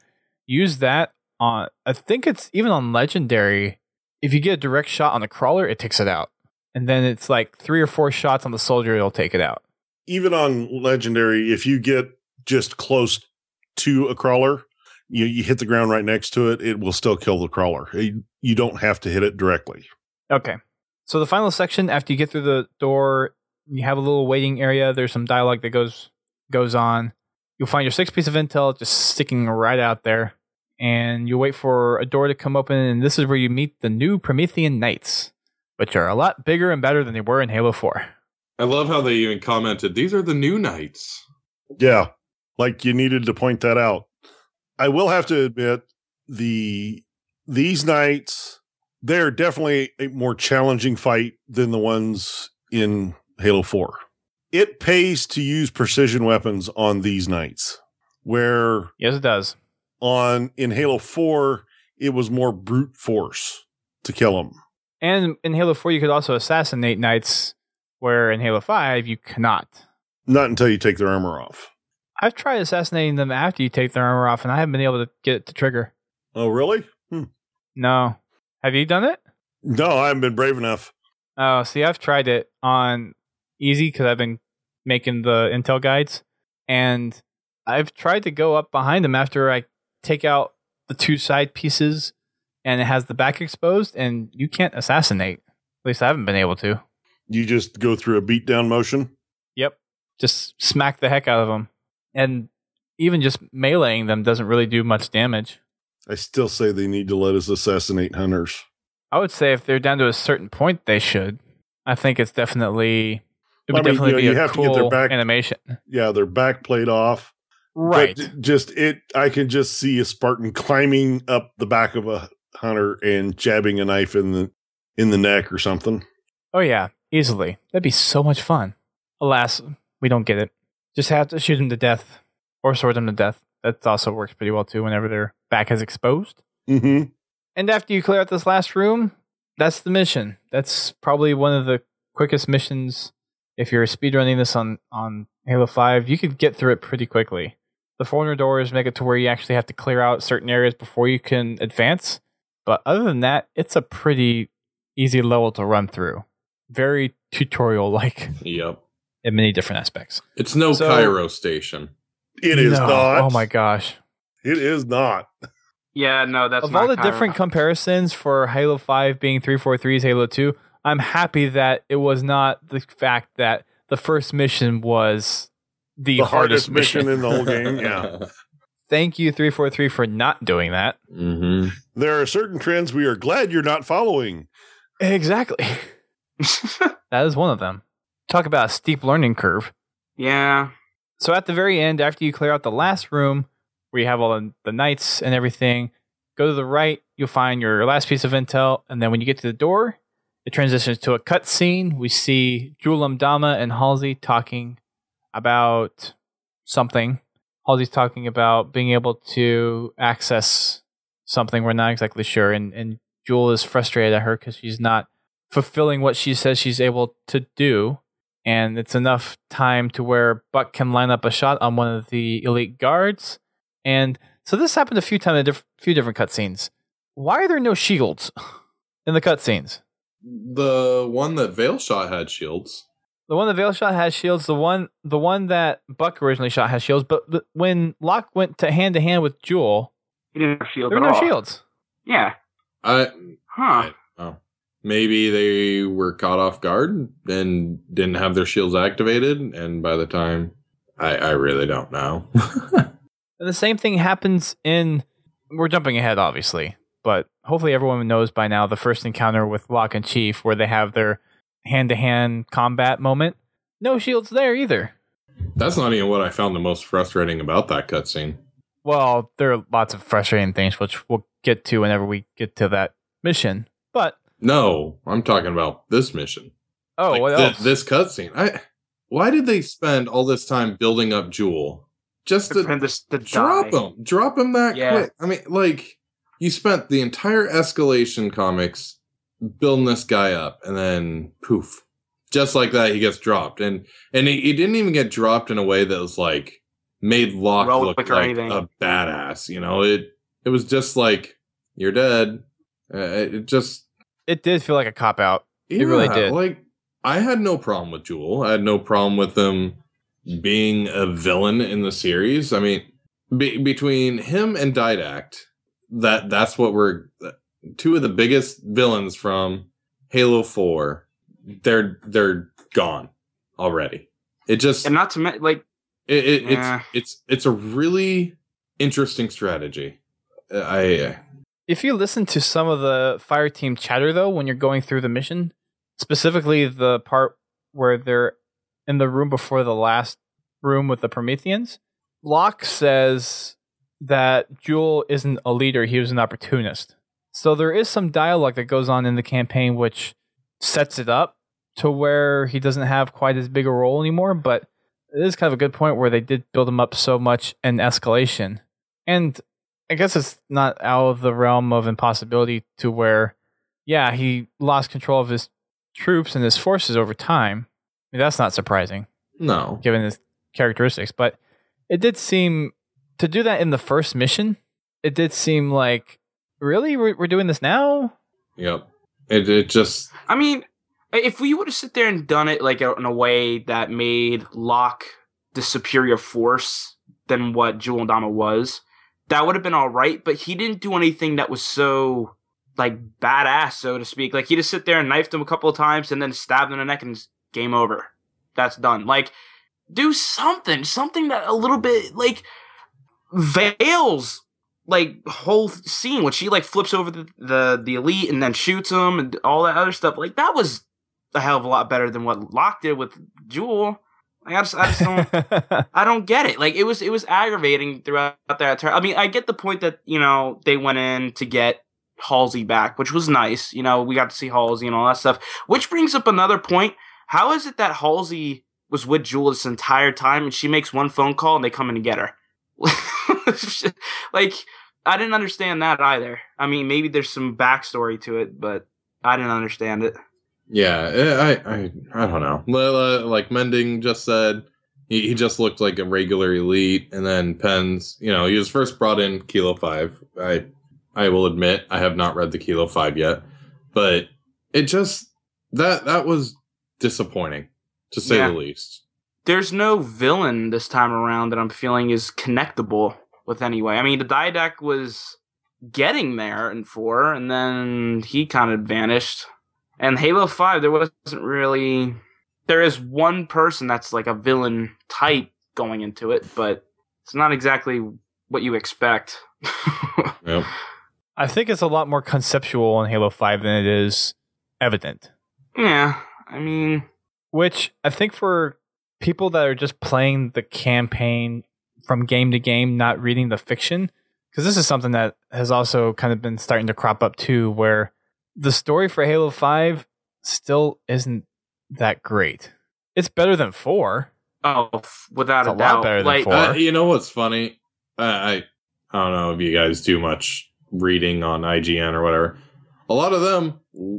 use that on, I think it's even on Legendary. If you get a direct shot on the crawler, it takes it out. And then it's like three or four shots on the soldier, it'll take it out. Even on Legendary, if you get just close to a crawler, you, you hit the ground right next to it, it will still kill the crawler. You, you don't have to hit it directly. Okay. So the final section, after you get through the door, you have a little waiting area. There's some dialogue that goes goes on. You'll find your sixth piece of intel just sticking right out there. And you wait for a door to come open, and this is where you meet the new Promethean Knights, which are a lot bigger and better than they were in Halo four. I love how they even commented, these are the new knights. Yeah, like you needed to point that out. I will have to admit, the these knights, they're definitely a more challenging fight than the ones in Halo four. It pays to use precision weapons on these knights, where Yes, it does. on in Halo four, it was more brute force to kill them. And in Halo four, you could also assassinate knights, where in Halo five, you cannot. Not until you take their armor off. I've tried assassinating them after you take their armor off, and I haven't been able to get it to trigger. Oh, really? Hmm. No. Have you done it? No, I haven't been brave enough. Oh, see, I've tried it on easy because I've been making the intel guides, and I've tried to go up behind them after I take out the two side pieces, and it has the back exposed, and you can't assassinate. At least I haven't been able to. You just go through a beatdown motion? Yep. Just smack the heck out of them. And even just meleeing them doesn't really do much damage. I still say they need to let us assassinate hunters. I would say if they're down to a certain point, they should. I think it's definitely... It would I mean, definitely you know, be you a have to cool get their back- animation. Yeah, their back plate off. Right. But just it, I can just see a Spartan climbing up the back of a hunter and jabbing a knife in the in the neck or something. Oh yeah, easily. That'd be so much fun. Alas, we don't get it. Just have to shoot them to death or sword them to death. That also works pretty well too whenever their back is exposed. Mm-hmm. And after you clear out this last room, that's the mission. That's probably one of the quickest missions. If you're speedrunning this on, on Halo five, you could get through it pretty quickly. The Forerunner doors make it to where you actually have to clear out certain areas before you can advance. But other than that, it's a pretty easy level to run through. Very tutorial-like Yep. in many different aspects. It's no So- Cairo station. It is No. not. Oh my gosh. It is not. Yeah, no, that's Of not all the Cairo. different comparisons for Halo five being three forty-three's Halo two, I'm happy that it was not the fact that the first mission was the, The hardest, hardest mission mission. in the whole game. Yeah. Thank you, three forty-three, for not doing that. Mm-hmm. There are certain trends we are glad you're not following. Exactly. That is one of them. Talk about a steep learning curve. Yeah. So at the very end, after you clear out the last room, where you have all the, the knights and everything, go to the right, you'll find your last piece of intel, and then when you get to the door, it transitions to a cutscene. We see Jul Mdama and Halsey talking about something. Halsey's talking about being able to access something we're not exactly sure, and, and Jul is frustrated at her because she's not fulfilling what she says she's able to do. And it's enough time to where Buck can line up a shot on one of the elite guards. And so this happened a few times, a diff- few different cutscenes. Why are there no shields in the cutscenes? The one that Veil shot had shields. The one that Veil shot has shields. The one, the one that Buck originally shot has shields. But the, when Locke went to hand to hand with Jewel, He didn't have shields there were at no all. shields. Yeah. I, Huh. I oh. Maybe they were caught off guard and didn't have their shields activated, and by the time I, I really don't know. And the same thing happens in. We're jumping ahead, obviously, but hopefully everyone knows by now the first encounter with Locke and Chief, where they have their hand-to-hand combat moment. No shields there either. That's not even what I found the most frustrating about that cutscene. Well, there are lots of frustrating things, which we'll get to whenever we get to that mission. But No, I'm talking about this mission. oh, Like, what thi- else? This cutscene. I. Why did they spend all this time building up Jewel just to And this, the drop die. him? Drop him that Yeah. quick. I mean, like you spent the entire Escalation comics building this guy up, and then poof, just like that, he gets dropped, and and he, he didn't even get dropped in a way that was like made Locke Heroic look or like anything. a badass. You know, it it was just like, you're dead. Uh, it just It did feel like a cop out. yeah, It really did. Like, I had no problem with Jewel. I had no problem with him being a villain in the series. I mean, be, between him and Didact, that that's what we're two of the biggest villains from Halo four. They're they're gone already. It just And not to mention, like, it, it, yeah. it's it's it's a really interesting strategy. I If you listen to some of the fire team chatter, though, when you're going through the mission, specifically the part where they're in the room before the last room with the Prometheans, Locke says that Jewel isn't a leader, he was an opportunist. So there is some dialogue that goes on in the campaign which sets it up to where he doesn't have quite as big a role anymore, but it is kind of a good point where they did build him up so much in escalation. And I guess it's not out of the realm of impossibility to where, yeah, he lost control of his troops and his forces over time. I mean, that's not surprising, no. given his characteristics. But it did seem, to do that in the first mission, it did seem like, really? We're, we're doing this now? Yep. It it just I mean, if we would have sit there and done it like in a way that made Locke the superior force than what Jewel and Dama was, that would have been all right. But he didn't do anything that was so like badass, so to speak. Like he just sit there and knifed him a couple of times and then stabbed him in the neck and game over. That's done. Like do something, something that a little bit like veils like whole scene when she like flips over the, the the elite and then shoots him and all that other stuff. Like that was a hell of a lot better than what Locke did with Jewel. Like I just I just don't I don't get it. Like it was it was aggravating throughout that turn. I mean, I get the point that, you know, they went in to get Halsey back, which was nice. You know, we got to see Halsey and all that stuff. Which brings up another point. How is it that Halsey was with Jewel this entire time and she makes one phone call and they come in to get her? Like, I didn't understand that either. I mean, maybe there's some backstory to it, but I didn't understand it. Yeah, I I, I don't know. Like Mending just said, he, he just looked like a regular elite, and then Penn's, you know, he was first brought in Kilo five. I I will admit, I have not read the Kilo five yet, but it just, that that was disappointing, to say Yeah. the least. There's no villain this time around that I'm feeling is connectable with anyway. I mean, the Didact was getting there in four, and then he kind of vanished. And Halo five, there wasn't really... There is one person that's like a villain type going into it, but it's not exactly what you expect. Yep. I think it's a lot more conceptual in Halo five than it is evident. Yeah, I mean... Which I think for people that are just playing the campaign from game to game, not reading the fiction, because this is something that has also kind of been starting to crop up too, where the story for Halo five still isn't that great. It's better than four. Oh, without It's a, a lot doubt. better than like, four. Uh, you know what's funny? I, I I don't know if you guys do much reading on I G N or whatever. A lot of them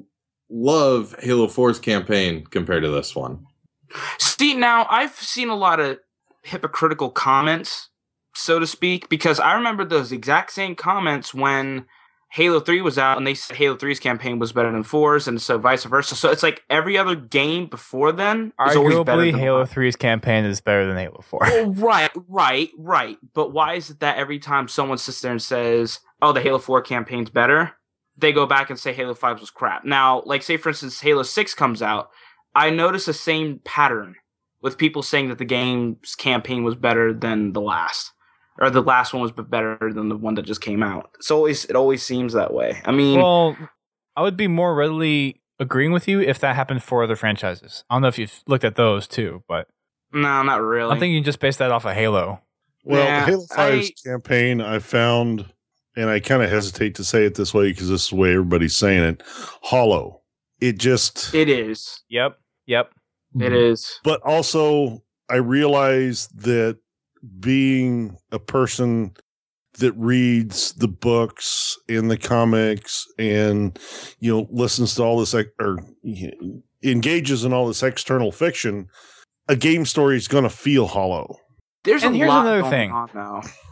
love Halo four's campaign compared to this one. See, now, I've seen a lot of hypocritical comments, so to speak, because I remember those exact same comments when Halo three was out, and they said Halo three's campaign was better than four's, and so vice versa. So it's like every other game before then is always better Arguably, than Halo one. three's campaign is better than Halo four. Well, right, right, right. But why is it that every time someone sits there and says, oh, the Halo four campaign's better, they go back and say Halo five was crap? Now, like, say, for instance, Halo six comes out, I notice the same pattern with people saying that the game's campaign was better than the last, or the last one was better than the one that just came out. It's always, it always seems that way. I mean, Well, I would be more readily agreeing with you if that happened for other franchises. I don't know if you've looked at those too, but no, not really. I think you can just base that off of Halo. Well, Yeah, Halo five's I- campaign, I found, and I kind of hesitate to say it this way because this is the way everybody's saying it, hollow. It just, it is. Yep. Yep. It is. but also I realized that being a person that reads the books and the comics and, you know, listens to all this, ex- or you know, engages in all this external fiction, a game story is going to feel hollow. There's And a here's lot another going thing. on now.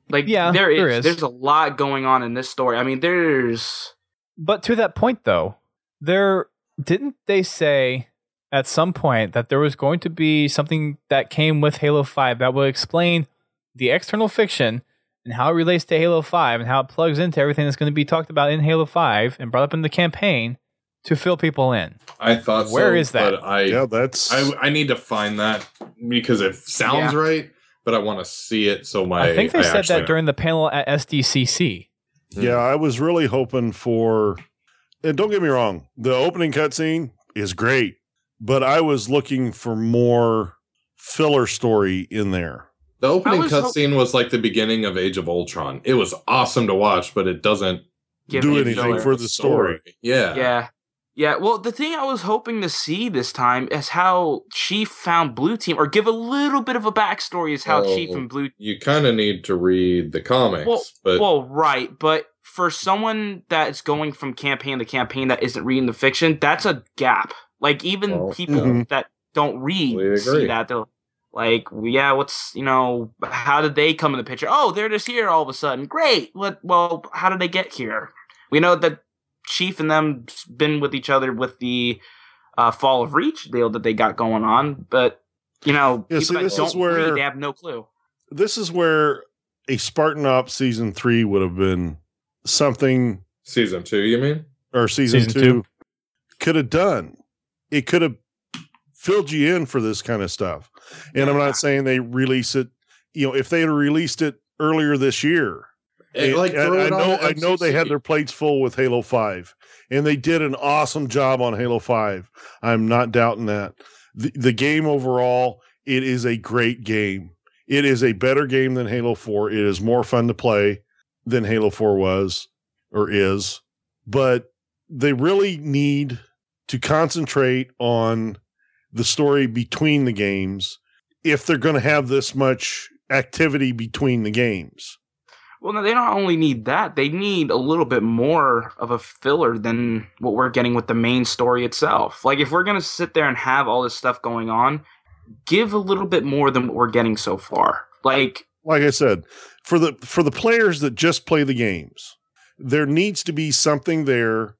Like, Yeah, there is, there is. There's a lot going on in this story. I mean, there's. But to that point, though, there didn't they say at some point that there was going to be something that came with Halo five that would explain the external fiction and how it relates to Halo five and how it plugs into everything that's going to be talked about in Halo five and brought up in the campaign to fill people in? I thought Where so, is that? But I, Yeah, that's. I, I need to find that because it sounds Yeah. right, but I want to see it. So my, I think they I said actually- that during the panel at S D C C. Yeah, I was really hoping for. And don't get me wrong, the opening cutscene is great, but I was looking for more filler story in there. The opening I was hope- cutscene was like the beginning of Age of Ultron. It was awesome to watch, but it doesn't give Do me anything filler. for the story. Yeah. Yeah. Yeah, well, the thing I was hoping to see this time is how Chief found Blue Team, or give a little bit of a backstory as how Well, Chief and Blue You kind of need to read the comics, Well, but well, right, but for someone that's going from campaign to campaign that isn't reading the fiction, that's a gap. Like, even Well, people mhm. that don't read We see agree. that. They're like, yeah, what's, you know, how did they come in the picture? Oh, they're just here all of a sudden. Great. What? Well, how did they get here? We know that Chief and them been with each other with the uh, Fall of Reach deal that they got going on, but, you know, Yeah, people see, that this is don't where- read, they have no clue. This is where a Spartan Ops season three would have been something, season two, you mean? or season, Season two, two. could have done. It could have filled you in for this kind of stuff. And I'm Yeah. not saying they release it, you know, if they had released it earlier this year. And, It- like, and throw I it on know, the I know they had M C C. their plates full with Halo five, and they did an awesome job on Halo five. I'm not doubting that. The, the game overall, it is a great game. It is a better game than Halo four. It is more fun to play than Halo four was or is. But they really need to concentrate on the story between the games if they're going to have this much activity between the games. Well, no, they don't only need that. They need a little bit more of a filler than what we're getting with the main story itself. Like, if we're going to sit there and have all this stuff going on, give a little bit more than what we're getting so far. Like, Like I said, for the for the players that just play the games, there needs to be something there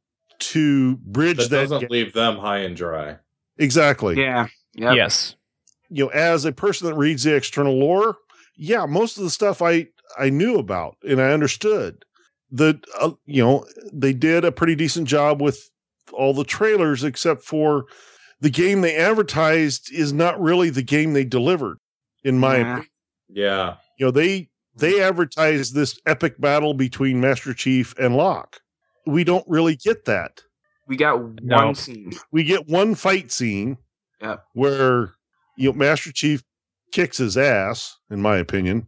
to bridge That that, doesn't gap. leave them high and dry. Exactly. yeah. Yep. Yes. You know, as a person that reads the external lore, yeah, most of the stuff I I knew about and I understood. The uh, you know, they did a pretty decent job with all the trailers, except for the game they advertised is not really the game they delivered, in my Yeah. opinion. Yeah. You know, they they advertised this epic battle between Master Chief and Locke. We don't really get that. We got No. one scene. We get one fight scene Yep. where, you know, Master Chief kicks his ass, in my opinion.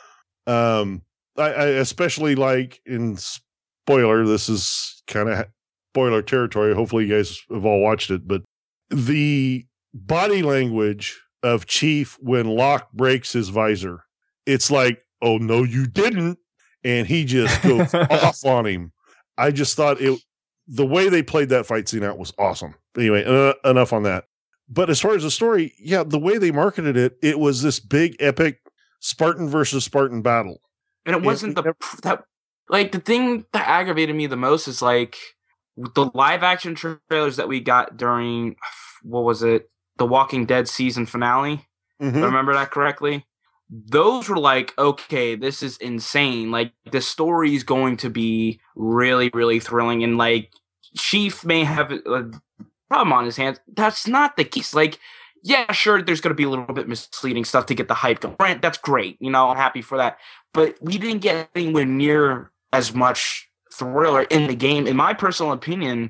Um, I, I especially like, in spoiler, this is kind of spoiler territory. Hopefully, you guys have all watched it, but the body language of Chief when Locke breaks his visor, it's like, oh no, you didn't, and he just goes off on him. I just thought it, the way they played that fight scene out was awesome. Anyway, uh, enough on that. But as far as the story, yeah, the way they marketed it, it was this big epic Spartan versus Spartan battle. And it Yeah, wasn't we the that like the thing that aggravated me the most is like the live action trailers that we got during what was it, the Walking Dead season finale. If I Mhm. remember that correctly. Those were like, okay, this is insane. Like, the story is going to be really, really thrilling. And, like, Chief may have a problem on his hands. That's not the case. Like, yeah, sure, there's going to be a little bit misleading stuff to get the hype going. Brent, that's great. You know, I'm happy for that. But we didn't get anywhere near as much thriller in the game, in my personal opinion,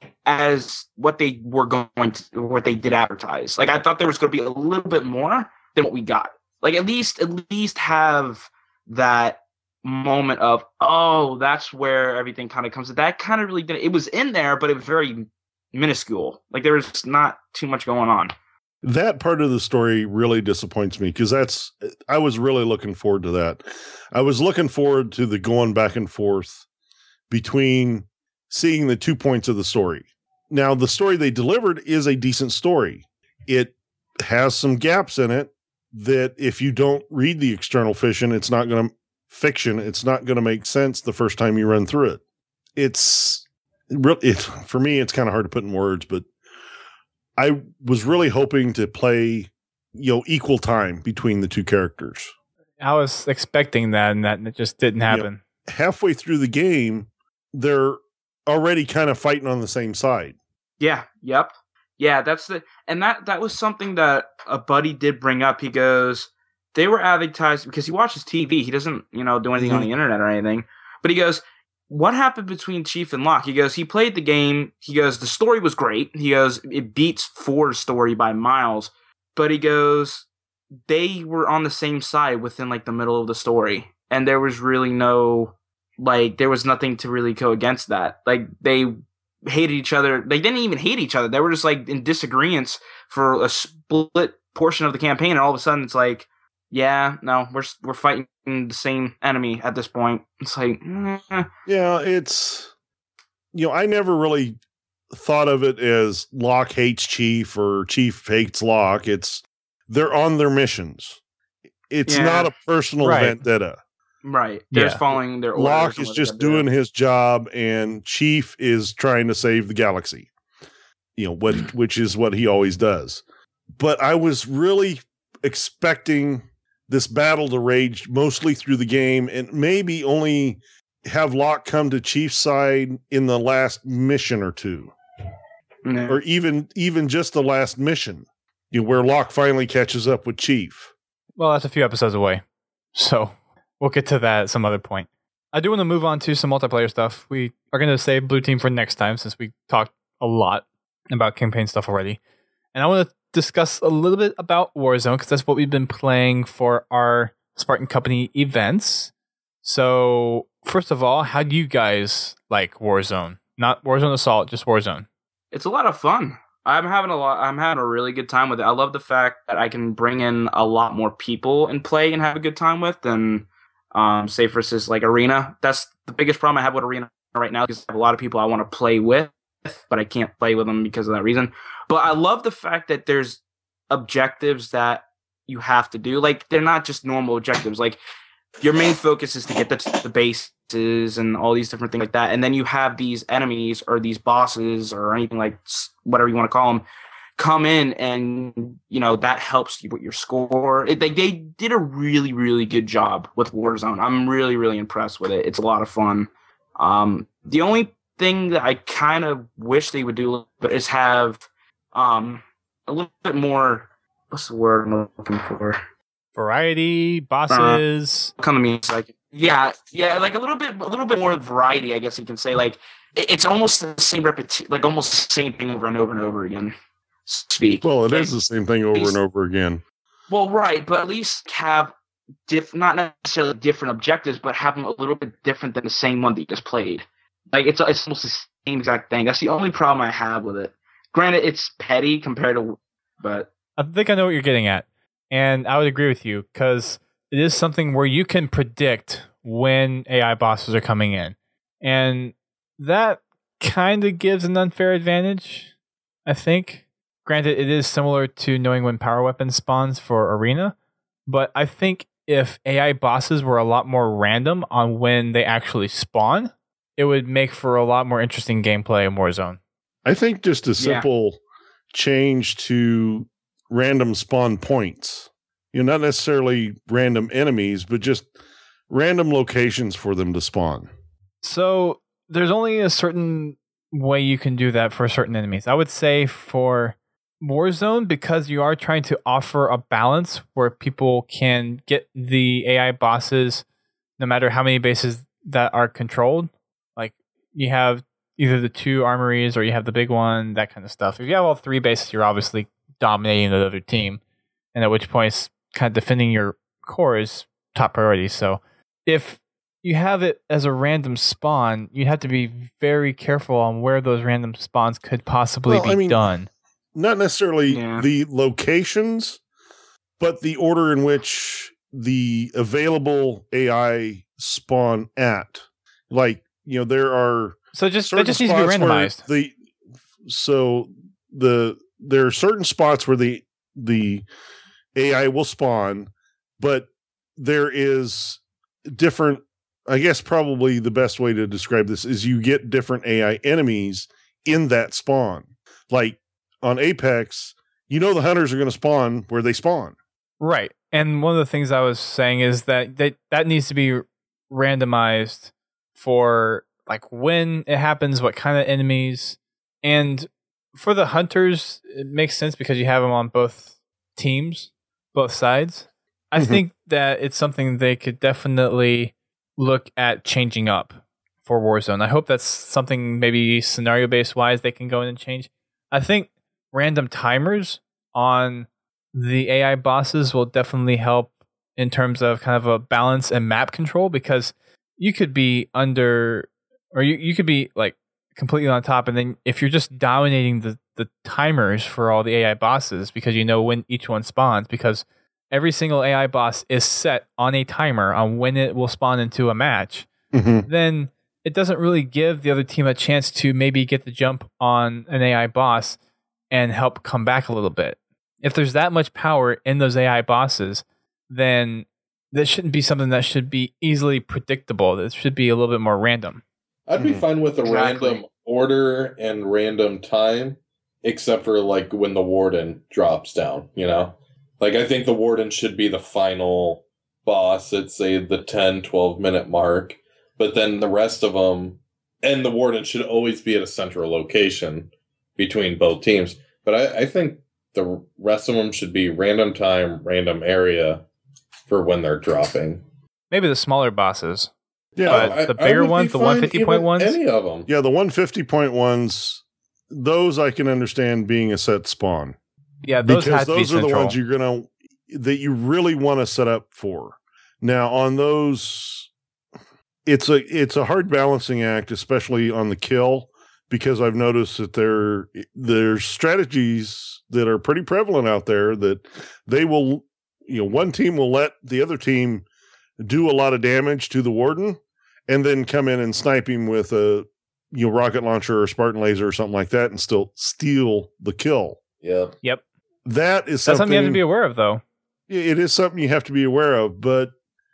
as what they were going to, what they did advertise. Like, I thought there was going to be a little bit more than what we got. Like, at least, at least have that moment of, oh, that's where everything kind of comes. That kind of really did. It was in there, but it was very minuscule. Like, there was not too much going on. That part of the story really disappoints me because that's, I was really looking forward to that. I was looking forward to the going back and forth between seeing the two points of the story. Now, the story they delivered is a decent story. It has some gaps in it that if you don't read the external fiction, it's not going to fiction. It's not going to make sense the first time you run through it. It's really, it, for me, it's kind of hard to put in words, but I was really hoping to play, you know, equal time between the two characters. I was expecting that, and that it just didn't happen. You know, halfway through the game, they're already kind of fighting on the same side. Yeah. Yep. Yeah. That's the and that that was something that a buddy did bring up. He goes, they were advertised because he watches T V. He doesn't, you know, do anything mm-hmm. on the internet or anything. But he goes, what happened between Chief and Locke? He goes, he played the game. He goes, the story was great. He goes, it beats Four's story by miles. But he goes, they were on the same side within like the middle of the story. And there was really no, like, there was nothing to really go against that. Like, they hated each other. They didn't even hate each other. They were just like in disagreements for a split portion of the campaign. And all of a sudden it's like, yeah, no, we're we're fighting the same enemy at this point. It's like, eh. yeah, it's, you know, I never really thought of it as Locke hates Chief or Chief hates Locke. It's they're on their missions. It's yeah. not a personal right. vendetta. Right. They're yeah. following their orders. Locke is just doing do. his job, and Chief is trying to save the galaxy. You know, what which is what he always does. But I was really expecting this battle to rage mostly through the game and maybe only have Locke come to Chief's side in the last mission or two. No. Or even even just the last mission, you know, where Locke finally catches up with Chief. Well, that's a few episodes away. So we'll get to that at some other point. I do want to move on to some multiplayer stuff. We are going to save Blue Team for next time since we talked a lot about campaign stuff already. And I want to discuss a little bit about Warzone because that's what we've been playing for our Spartan Company events. So, first of all, how do you guys like Warzone? Not Warzone Assault, just Warzone. It's a lot of fun. I'm having a lot. I'm having a really good time with it. I love the fact that I can bring in a lot more people and play and have a good time with than, um, say, versus like Arena. That's the biggest problem I have with Arena right now because I have a lot of people I want to play with, but I can't play with them because of that reason. But I love the fact that there's objectives that you have to do. Like, they're not just normal objectives. Like, your main focus is to get the, the bases and all these different things like that. And then you have these enemies or these bosses or anything like whatever you want to call them come in and, you know, that helps you with your score. It, they, they did a really, really good job with Warzone. I'm really, really impressed with it. It's a lot of fun. Um, the only thing that I kind of wish they would do is have um, a little bit more, what's the word I'm looking for? Variety, bosses. Uh, come to me, like yeah, yeah, like a little bit, a little bit more variety, I guess you can say. Like it, it's almost the same repeti- like almost the same thing over and over and over again. Speak. Well, it like, is the same thing over least, and over again. Well, right, but at least have diff, not necessarily different objectives, but have them a little bit different than the same one that you just played. Like it's it's almost the same exact thing. That's the only problem I have with it. Granted, it's petty compared to, but I think I know what you're getting at. And I would agree with you because it is something where you can predict when A I bosses are coming in. And that kind of gives an unfair advantage, I think. Granted, it is similar to knowing when power weapons spawns for Arena. But I think if A I bosses were a lot more random on when they actually spawn, it would make for a lot more interesting gameplay in Warzone. I think just a simple yeah. change to random spawn points, you know, not necessarily random enemies, but just random locations for them to spawn. So there's only a certain way you can do that for certain enemies. I would say for Warzone, because you are trying to offer a balance where people can get the A I bosses no matter how many bases that are controlled. Like you have either the two armories or you have the big one, that kind of stuff. If you have all three bases, you're obviously dominating the other team, and at which point kind of defending your core is top priority. So if you have it as a random spawn, you have to be very careful on where those random spawns could possibly well, be I mean, done. Not necessarily yeah. the locations, but the order in which the available A I spawn at. Like, you know, there are so just that just needs to be randomized. The so the there are certain spots where the the A I will spawn, but there is different. I guess probably the best way to describe this is you get different A I enemies in that spawn. Like on Apex, you know the hunters are going to spawn where they spawn. Right. And one of the things I was saying is that that, that needs to be randomized for like when it happens, what kind of enemies. And for the hunters, it makes sense because you have them on both teams, both sides. I mm-hmm. think that it's something they could definitely look at changing up for Warzone. I hope that's something maybe scenario-based wise they can go in and change. I think random timers on the A I bosses will definitely help in terms of kind of a balance and map control, because you could be under, or you, you could be like completely on top, and then if you're just dominating the, the timers for all the A I bosses because you know when each one spawns, because every single A I boss is set on a timer on when it will spawn into a match, mm-hmm. then it doesn't really give the other team a chance to maybe get the jump on an A I boss and help come back a little bit. If there's that much power in those A I bosses, then that shouldn't be something that should be easily predictable. It should be a little bit more random. I'd be mm-hmm. fine with a exactly. random order and random time, except for like when the warden drops down, you know? Like, I think the warden should be the final boss at, say, the ten, twelve minute mark. But then the rest of them, and the warden should always be at a central location between both teams. But I, I think the rest of them should be random time, random area for when they're dropping. Maybe the smaller bosses. Yeah, but I, the bigger ones, the one fifty point ones? Any of them. Yeah, the one fifty point ones, those I can understand being a set spawn. Yeah, those because have to those be are the central. ones you're gonna that you really want to set up for. Now on those, it's a it's a hard balancing act, especially on the kill, because I've noticed that there there's strategies that are pretty prevalent out there that they will, you know, one team will let the other team do a lot of damage to the warden, and then come in and snipe him with a you know rocket launcher or Spartan laser or something like that, and still steal the kill. Yeah. Yep. That is That's something, something you have to be aware of, though. It is something you have to be aware of, but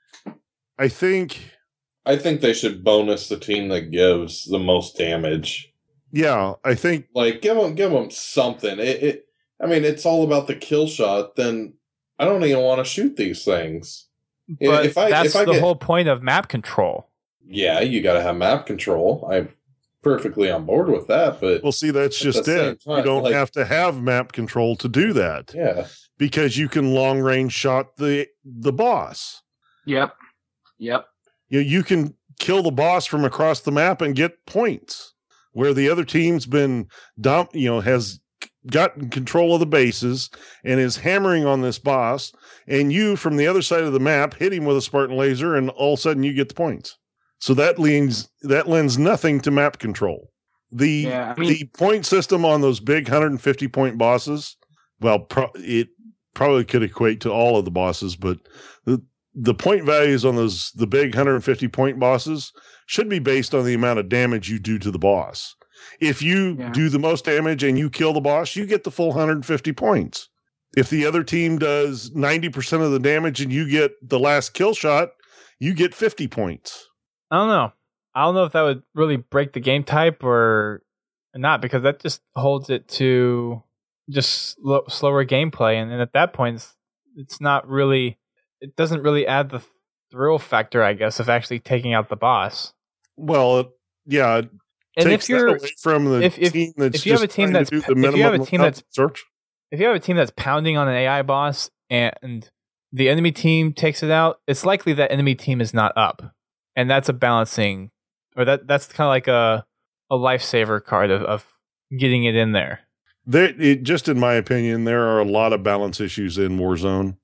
I think... I think they should bonus the team that gives the most damage. Yeah, I think... Like, give them, give them something. It, it, I mean, it's all about the kill shot, then I don't even want to shoot these things. But if I, that's if I the get, whole point of map control. Yeah, you got to have map control. I'm perfectly on board with that, but... Well, see, that's just it. Time, you don't like, have to have map control to do that. Yeah. Because you can long range shot the the boss. Yep. Yep. You know, you can kill the boss from across the map and get points, where the other team's been dump, you know, has gotten control of the bases and is hammering on this boss, and you from the other side of the map hit him with a Spartan laser, and all of a sudden you get the points. So that leans that lends nothing to map control. The yeah, I mean, the point system on those big one hundred fifty point bosses, well, pro- it probably could equate to all of the bosses, but the the point values on those the big one hundred fifty point bosses should be based on the amount of damage you do to the boss. If you yeah. do the most damage and you kill the boss, you get the full one hundred fifty points. If the other team does ninety percent of the damage and you get the last kill shot, you get fifty points. I don't know. I don't know if that would really break the game type or not, because that just holds it to just slow, slower gameplay. And, and at that point, it's, it's not really, it doesn't really add the thrill factor, I guess, of actually taking out the boss. Well, it, yeah. It and takes if you're that away from the if, if, team that's if you have a team that's if you have a team that's search. if you have a team that's pounding on an A I boss and the enemy team takes it out, it's likely that enemy team is not up. And that's a balancing, or that that's kind of like a a lifesaver card of, of getting it in there. There, it, just in my opinion, there are a lot of balance issues in Warzone.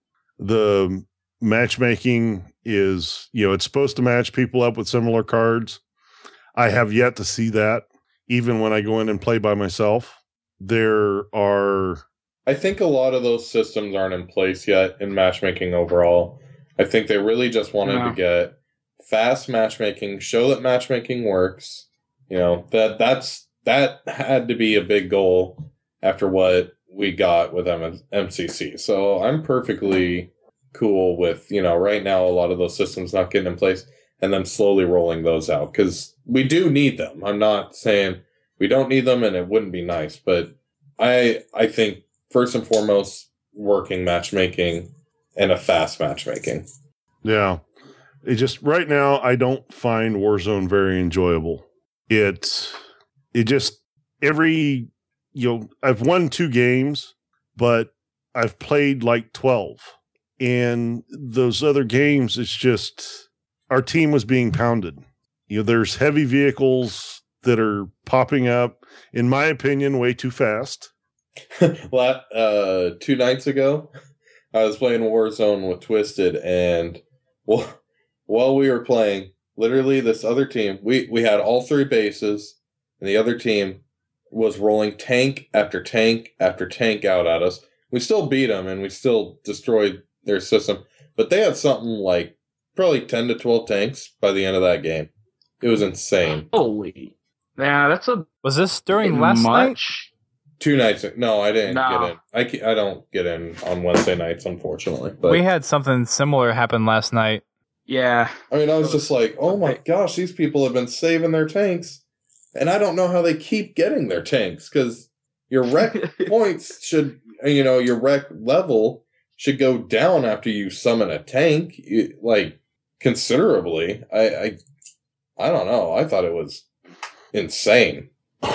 The matchmaking is, you know, it's supposed to match people up with similar cards. I have yet to see that, even when I go in and play by myself. There are... I think a lot of those systems aren't in place yet in matchmaking overall. I think they really just wanted yeah. to get fast matchmaking, show that matchmaking works. You know, that that's that had to be a big goal after what we got with M- MCC. So I'm perfectly cool with, you know, right now a lot of those systems not getting in place and then slowly rolling those out because we do need them. I'm not saying we don't need them and it wouldn't be nice, but I I think first and foremost, working matchmaking and a fast matchmaking. Yeah. It just right now I don't find Warzone very enjoyable. It it just every you know, I've won two games, but I've played like twelve. And those other games, it's just our team was being pounded. You know, there's heavy vehicles that are popping up, in my opinion, way too fast. well, uh, two nights ago, I was playing Warzone with Twisted, and well, while we were playing, literally this other team, we, we had all three bases, and the other team was rolling tank after tank after tank out at us. We still beat them, and we still destroyed their system, but they had something like probably ten to twelve tanks by the end of that game. It was insane. Holy. Yeah, that's a Was this during last night? much. Two nights. No, I didn't No. get in. I, ca- I don't get in on Wednesday nights, unfortunately. But We had something similar happen last night. Yeah. I mean, I was just like, oh my gosh, these people have been saving their tanks, and I don't know how they keep getting their tanks because your rec points should, you know, your rec level should go down after you summon a tank, you, like considerably. I, I, I don't know. I thought it was insane.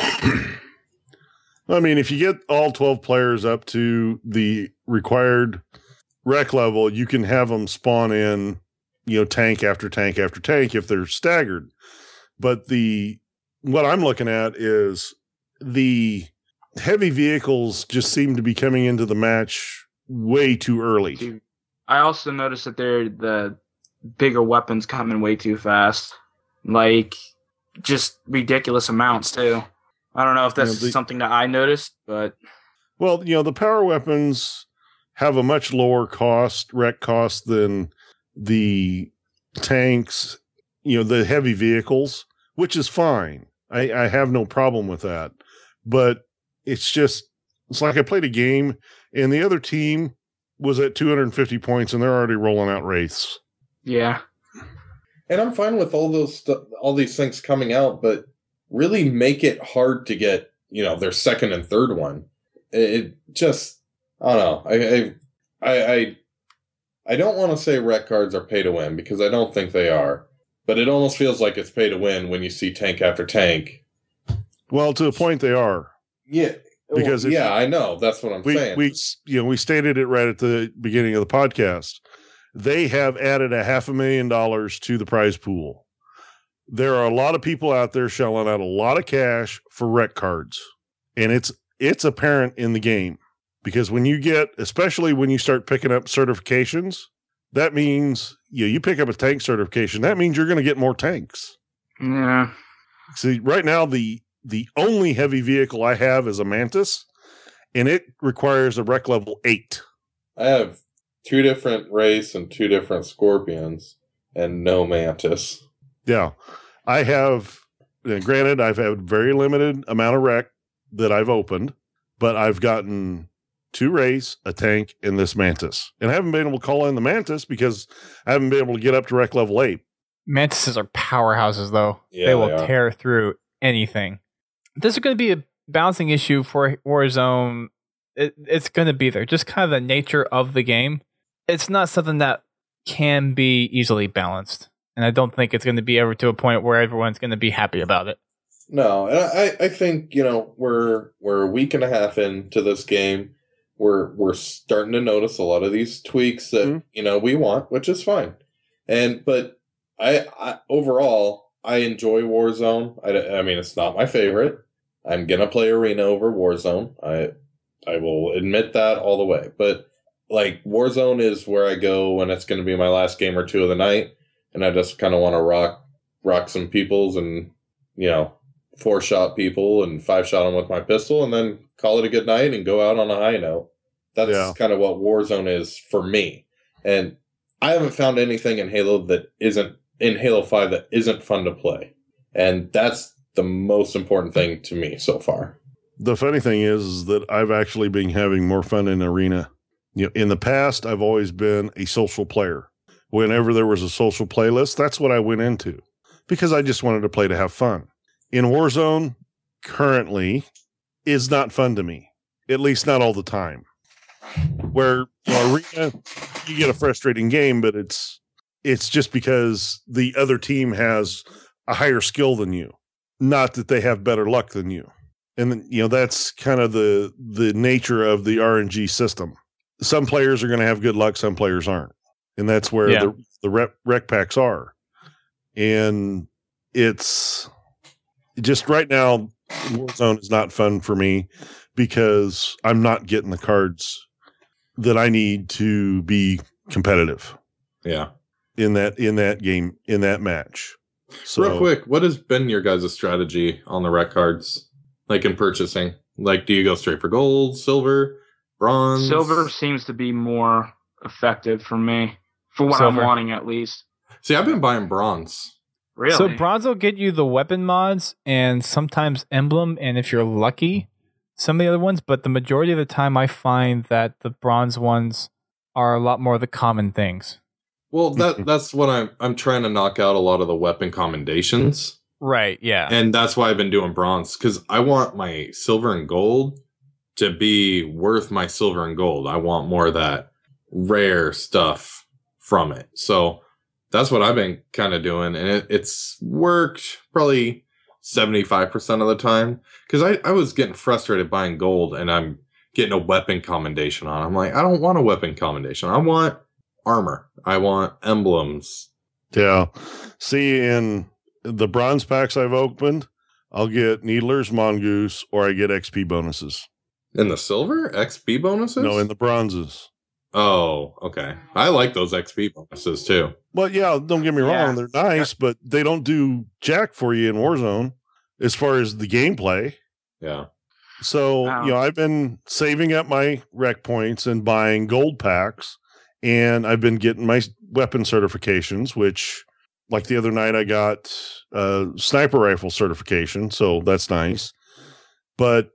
I mean, if you get all twelve players up to the required rec level, you can have them spawn in, you know, tank after tank after tank if they're staggered. But the what I'm looking at is the heavy vehicles just seem to be coming into the match way too early. Dude, I also noticed that they're the bigger weapons coming way too fast. Like, just ridiculous amounts, too. I don't know if that's Yeah, the- something that I noticed, but Well, you know, the power weapons have a much lower cost, rec cost than the tanks, you know, the heavy vehicles, which is fine. I, I have no problem with that. But it's just, it's like I played a game and the other team was at two hundred fifty points and they're already rolling out wraiths. yeah. And I'm fine with all those stu- all these things coming out, but really make it hard to get, you know, their second and third one. It, it just, I don't know. I I I, I don't want to say rec cards are pay to win because I don't think they are, but it almost feels like it's pay to win when you see tank after tank. Well, to a point they are. Yeah, Because well, if yeah, you- I know that's what I'm We, saying. we, you know, we stated it right at the beginning of the podcast. They have added a half a million dollars to the prize pool. There are a lot of people out there shelling out a lot of cash for rec cards, and it's it's apparent in the game because when you get, especially when you start picking up certifications, that means you know, you pick up a tank certification. That means you're going to get more tanks. Yeah. See, right now the the only heavy vehicle I have is a Mantis, and it requires a rec level eight. I have two different Wraiths and two different Scorpions and no Mantis. Yeah, I have. uh, Granted, I've had very limited amount of rec that I've opened, but I've gotten two Wraiths, a tank, and this Mantis, and I haven't been able to call in the Mantis because I haven't been able to get up to rec level eight. Mantises are powerhouses, though. Yeah, they will they are. tear through anything. This is going to be a balancing issue for Warzone. It, it's going to be there. Just kind of the nature of the game. It's not something that can be easily balanced. And I don't think it's going to be ever to a point where everyone's going to be happy about it. No, and I, I think, you know, we're we're a week and a half into this game. We're we're starting to notice a lot of these tweaks that, Mhm. you know, we want, which is fine. And but I, I overall I enjoy Warzone. I, I mean, it's not my favorite. I'm gonna play Arena over Warzone. I I will admit that all the way. But like Warzone is where I go when it's going to be my last game or two of the night, and I just kind of want to rock rock some peoples and, you know, four shot people and five shot them with my pistol, and then call it a good night and go out on a high note. That's Yeah. kind of what Warzone is for me. And I haven't found anything in Halo that isn't in Halo five that isn't fun to play, and that's the most important thing to me so far. The funny thing is, is that I've actually been having more fun in Arena You know, in the past, I've always been a social player. Whenever there was a social playlist, that's what I went into because I just wanted to play to have fun. In Warzone, currently, is not fun to me, at least not all the time. Where you know, Arena, you get a frustrating game, but it's it's just because the other team has a higher skill than you, not that they have better luck than you. And you know that's kind of the the nature of the R N G system. Some players are going to have good luck, some players aren't. And that's where yeah. the, the rec, rec packs are. And it's just right now, Warzone is not fun for me because I'm not getting the cards that I need to be competitive. Yeah. In that in that game, in that match. So, real quick, what has been your guys' strategy on the rec cards? Like in purchasing? Like, do you go straight for gold, silver, bronze? Silver seems to be more effective for me, for what silver. I'm wanting at least. See, I've been buying bronze. Really? So bronze will get you the weapon mods and sometimes emblem, and if you're lucky, some of the other ones. But the majority of the time, I find that the bronze ones are a lot more of the common things. Well, that that's what I'm I'm trying to knock out a lot of the weapon commendations. Right, yeah. And that's why I've been doing bronze, because I want my silver and gold to be worth my silver and gold. I want more of that rare stuff from it. So that's what I've been kind of doing. And it, it's worked probably seventy-five percent of the time. Because I, I was getting frustrated buying gold and I'm getting a weapon commendation on. I'm like, I don't want a weapon commendation. I want armor. I want emblems. Yeah. See, in the bronze packs I've opened, I'll get Needlers, Mongoose, or I get X P bonuses. In the silver? X P bonuses? No, in the bronzes. Oh, okay. I like those X P bonuses too. Well, yeah, don't get me wrong. Yeah. They're nice, but they don't do jack for you in Warzone as far as the gameplay. Yeah. So, Wow. you know, I've been saving up my rec points and buying gold packs, and I've been getting my weapon certifications, which, like the other night, I got a sniper rifle certification, so that's nice. But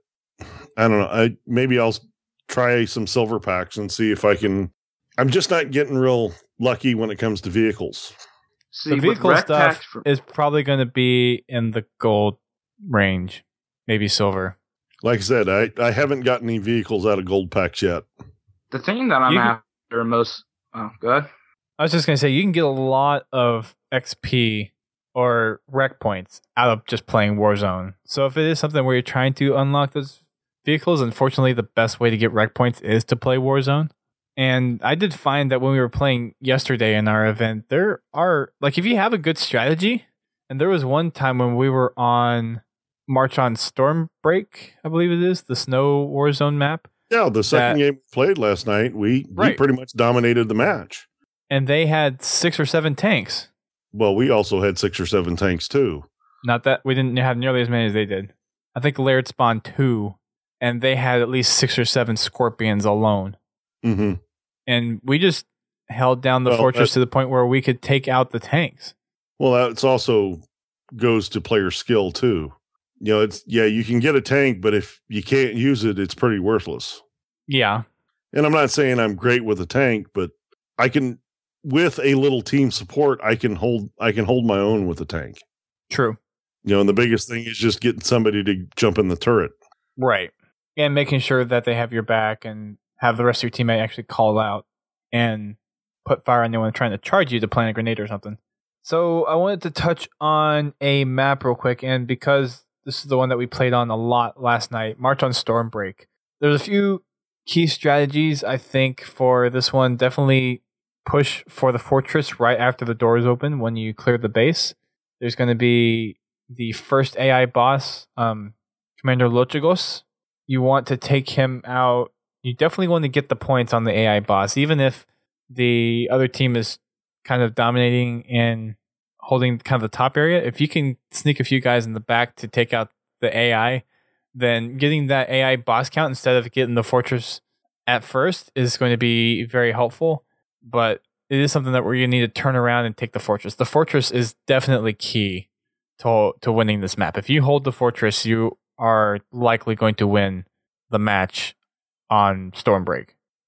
I don't know. I maybe I'll try some silver packs and see if I can. I'm just not getting real lucky when it comes to vehicles. See, The with vehicle rec stuff packs for- is probably going to be in the gold range, maybe silver. Like I said, I, I haven't gotten any vehicles out of gold packs yet. the thing that I'm You can- after most. Oh, good. I was just going to say, you can get a lot of X P or rec points out of just playing Warzone. So if it is something where you're trying to unlock those vehicles, unfortunately, the best way to get rec points is to play Warzone. And I did find that when we were playing yesterday in our event, there are, like, if you have a good strategy, and there was one time when we were on March on Stormbreak, I believe it is, the snow Warzone map. Yeah, the second That- game we played last night, we, we Right. pretty much dominated the match. And they had six or seven tanks. Well, we also had six or seven tanks too. Not that we didn't have nearly as many as they did. I think Laird spawned two, and they had at least six or seven Scorpions alone. Mm-hmm. And we just held down the Well, fortress that- to the point where we could take out the tanks. Well, that's also goes to player skill too. You know, it's yeah, you can get a tank, but if you can't use it, it's pretty worthless. Yeah. And I'm not saying I'm great with a tank, but I can, with a little team support, I can hold I can hold my own with a tank. True. You know, and the biggest thing is just getting somebody to jump in the turret. Right. And making sure that they have your back and have the rest of your teammate actually call out and put fire on anyone trying to charge you to plant a grenade or something. So I wanted to touch on a map real quick, and because this is the one that we played on a lot last night, March on Stormbreak. There's a few key strategies, I think, for this one. Definitely push for the fortress right after the doors open when you clear the base. There's going to be the first A I boss, um, Commander Lochagos. You want to take him out. You definitely want to get the points on the A I boss, even if the other team is kind of dominating and holding kind of the top area. If you can sneak a few guys in the back to take out the A I, then getting that A I boss count instead of getting the fortress at first is going to be very helpful. But it is something that we're going to need to turn around and take the fortress. The fortress is definitely key to to winning this map. If you hold the fortress, you are likely going to win the match on Stormbreak.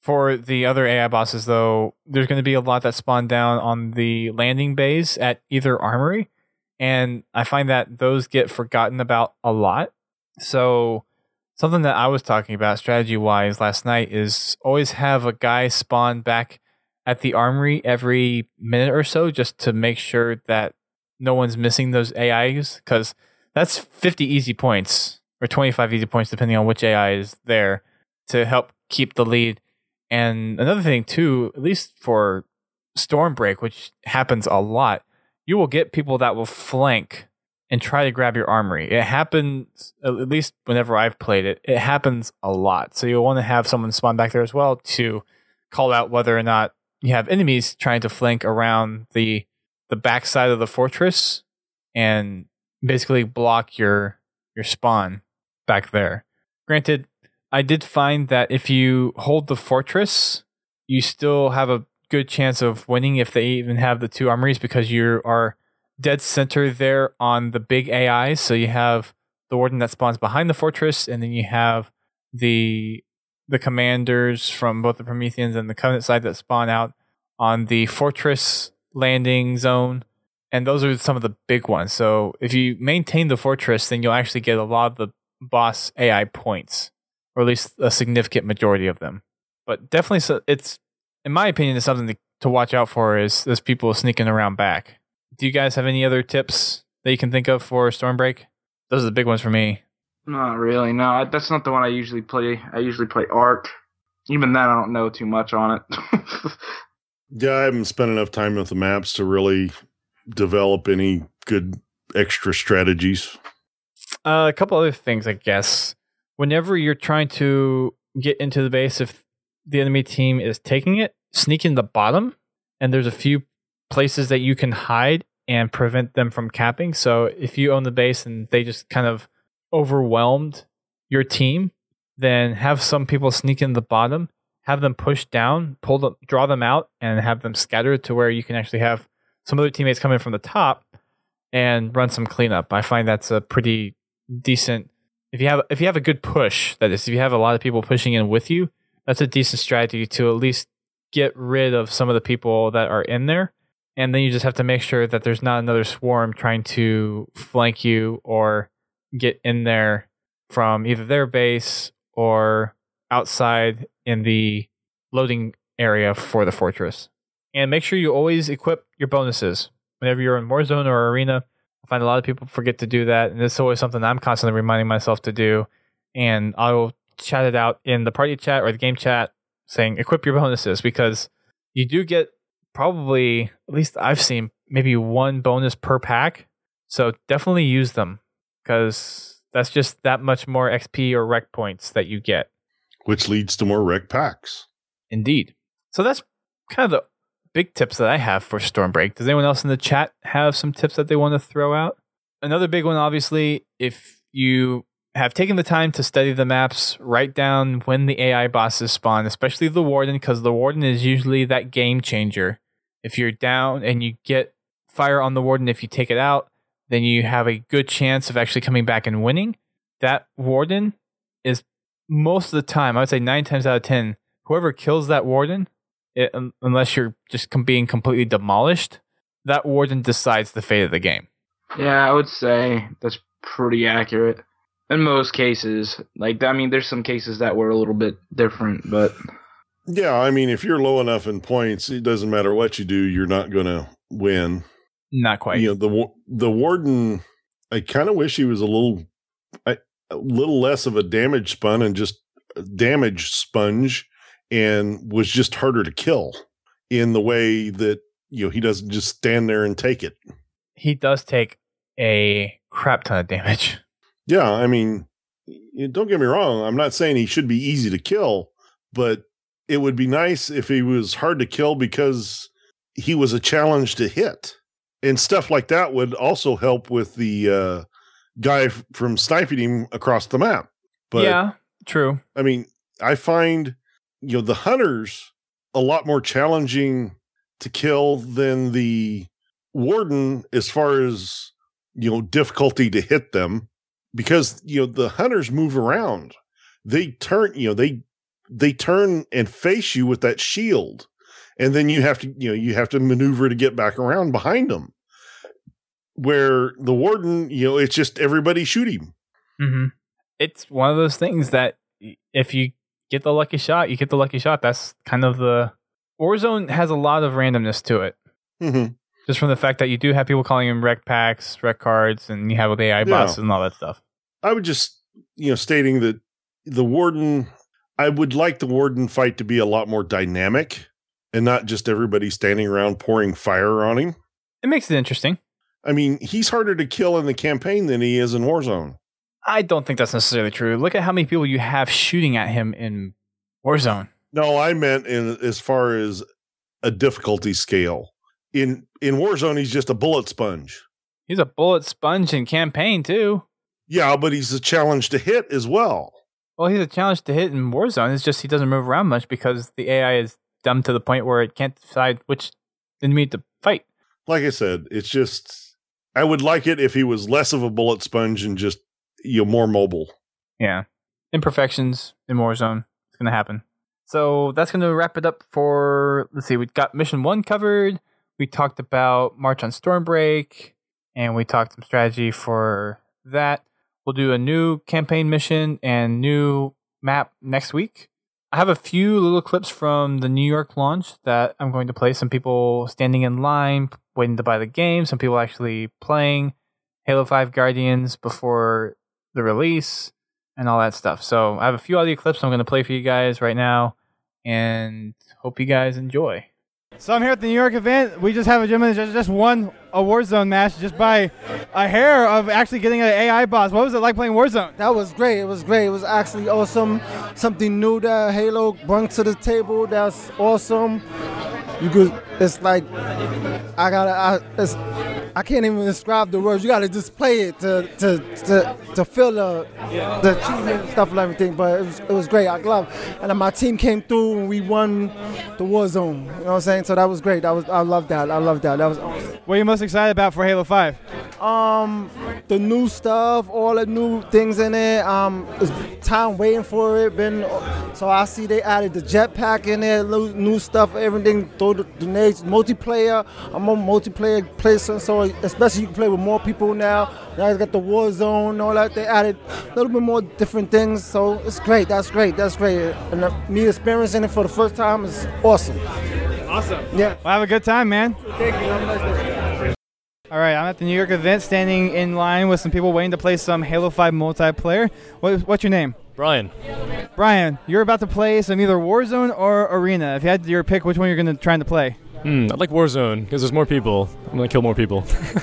For the other A I bosses, though, there's going to be a lot that spawn down on the landing bays at either armory. And I find that those get forgotten about a lot. So something that I was talking about strategy-wise last night is always have a guy spawn back at the armory every minute or so just to make sure that no one's missing those A Is. Because that's fifty easy points or twenty-five easy points, depending on which A I is there, to help keep the lead. And another thing, too, at least for Stormbreak, which happens a lot, you will get people that will flank and try to grab your armory. It happens, at least whenever I've played it, it happens a lot. So you'll want to have someone spawn back there as well to call out whether or not you have enemies trying to flank around the the backside of the fortress and basically block your your spawn back there. Granted, I did find that if you hold the fortress, you still have a good chance of winning if they even have the two armories because you are dead center there on the big A Is. So you have the warden that spawns behind the fortress, and then you have the the commanders from both the Prometheans and the Covenant side that spawn out on the fortress landing zone. And those are some of the big ones. So if you maintain the fortress, then you'll actually get a lot of the boss A I points, or at least a significant majority of them. But definitely, so it's, in my opinion, it's something to, to watch out for is those people sneaking around back. Do you guys have any other tips that you can think of for Stormbreak? Those are the big ones for me. Not really. No, I- that's not the one I usually play. I usually play Arc. Even then, I don't know too much on it. Yeah, I haven't spent enough time with the maps to really develop any good extra strategies. Uh, a couple other things, I guess. Whenever you're trying to get into the base, if the enemy team is taking it, sneak in the bottom, and there's a few places that you can hide and prevent them from capping. So if you own the base and they just kind of overwhelmed your team, then have some people sneak in the bottom, have them push down, pull them, draw them out, and have them scattered to where you can actually have some other teammates come in from the top and run some cleanup. I find that's a pretty decent. If you have if you have a good push, that is, if you have a lot of people pushing in with you, that's a decent strategy to at least get rid of some of the people that are in there. And then you just have to make sure that there's not another swarm trying to flank you or get in there from either their base or outside in the loading area for the fortress. And make sure you always equip your bonuses. Whenever you're in Warzone or Arena, I find a lot of people forget to do that. And it's always something I'm constantly reminding myself to do. And I'll chat it out in the party chat or the game chat saying, equip your bonuses, because you do get probably, at least I've seen, maybe one bonus per pack. So definitely use them, because that's just that much more X P or rec points that you get. Which leads to more rec packs. Indeed. So that's kind of the big tips that I have for Stormbreak. Does anyone else in the chat have some tips that they want to throw out? Another big one, obviously, if you have taken the time to study the maps, write down when the A I bosses spawn, especially the Warden, because the Warden is usually that game changer. If you're down and you get fire on the Warden, if you take it out, then you have a good chance of actually coming back and winning. That Warden is most of the time, I would say nine times out of ten, whoever kills that Warden, it, unless you're just com- being completely demolished, that Warden decides the fate of the game. Yeah, I would say that's pretty accurate. In most cases. Like, I mean, there's some cases that were a little bit different, but... Yeah, I mean, if you're low enough in points, it doesn't matter what you do, you're not going to win. Not quite. You know, the the Warden, I kind of wish he was a little a little less of a damage spun and just a damage sponge, and was just harder to kill in the way that, you know, he doesn't just stand there and take it. He does take a crap ton of damage. Yeah, I mean, don't get me wrong. I'm not saying he should be easy to kill, but it would be nice if he was hard to kill because he was a challenge to hit. And stuff like that would also help with the uh, guy f- from sniping him across the map. But, yeah, true. I mean, I find, you know, the hunters a lot more challenging to kill than the Warden as far as, you know, difficulty to hit them. Because, you know, the hunters move around. They turn, you know, they they turn and face you with that shield, and then you have to, you know, you have to maneuver to get back around behind them. Where the Warden, you know, it's just everybody shoot him. Mm-hmm. It's one of those things that if you get the lucky shot, you get the lucky shot. That's kind of the Warzone has a lot of randomness to it. Mm-hmm. Just from the fact that you do have people calling them rec packs, rec cards, and you have the A I bots yeah. and all that stuff. I would just, you know, stating that the Warden, I would like the Warden fight to be a lot more dynamic and not just everybody standing around pouring fire on him. It makes it interesting. I mean, he's harder to kill in the campaign than he is in Warzone. I don't think that's necessarily true. Look at how many people you have shooting at him in Warzone. No, I meant in as far as a difficulty scale. In in Warzone, he's just a bullet sponge. He's a bullet sponge in campaign, too. Yeah, but he's a challenge to hit as well. Well, he's a challenge to hit in Warzone. It's just he doesn't move around much because the A I is dumb to the point where it can't decide which enemy to fight. Like I said, it's just... I would like it if he was less of a bullet sponge and just, you know, more mobile. Yeah. Imperfections in Warzone. It's going to happen. So that's going to wrap it up for, let's see, we got Mission one covered. We talked about March on Stormbreak, and we talked some strategy for that. We'll do a new campaign mission and new map next week. I have a few little clips from the New York launch that I'm going to play. Some people standing in line, waiting to buy the game. Some people actually playing Halo five Guardians before the release and all that stuff. So I have a few audio clips I'm going to play for you guys right now and hope you guys enjoy. So I'm here at the New York event. We just have a gentleman that just won a Warzone match just by a hair of actually getting an A I boss. What was it like playing Warzone? That was great. It was great. It was actually awesome. Something new that Halo brought to the table. That's awesome. You could. It's like I gotta. I, it's, I can't even describe the words. You gotta just play it to to to, to feel the yeah. the achievement and stuff and everything. But it was it was great. I love. And then my team came through and we won the Warzone. You know what I'm saying? So that was great. That was I love that. I love that. That was awesome. What are you most excited about for Halo five? Um, the new stuff, all the new things in it. Um, it's time waiting for it. Been so I see they added the jetpack in there, new stuff, everything. Throw the grenades, multiplayer. I'm on multiplayer placer, so especially you can play with more people now. Now you got the war zone, all that. They added a little bit more different things, so it's great. That's great. That's great. And uh, me experiencing it for the first time is awesome. Awesome. Yeah. Well, have a good time, man. Thank you. Have a nice day. All right, I'm at the New York event, standing in line with some people waiting to play some Halo five multiplayer. What, what's your name? Brian. Brian, you're about to play some either Warzone or Arena. If you had your pick, which one you're going to try to play? Hmm, I like Warzone because there's more people. I'm going to kill more people.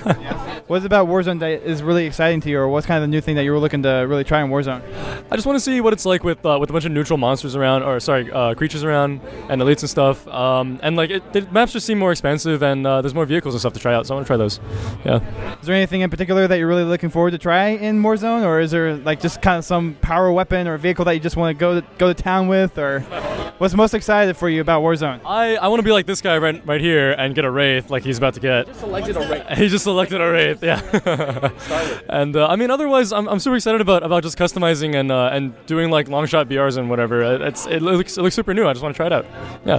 What is about Warzone that is really exciting to you, or what's kind of the new thing that you were looking to really try in Warzone? I just want to see what it's like with uh, with a bunch of neutral monsters around, or sorry, uh, creatures around, and elites and stuff. Um, and like it, the maps just seem more expensive, and uh, there's more vehicles and stuff to try out. So I want to try those. Yeah. Is there anything in particular that you're really looking forward to try in Warzone, or is there like just kind of some power weapon or vehicle that you just want to go to, go to town with, or what's most excited for you about Warzone? I, I want to be like this guy right right here and get a Wraith like he's about to get. Just selected a Wraith. He just selected a Wraith, yeah. And uh, I mean, otherwise, I'm I'm super excited about, about just customizing and uh, and doing like long shot B Rs and whatever. It's it looks it looks super new. I just want to try it out.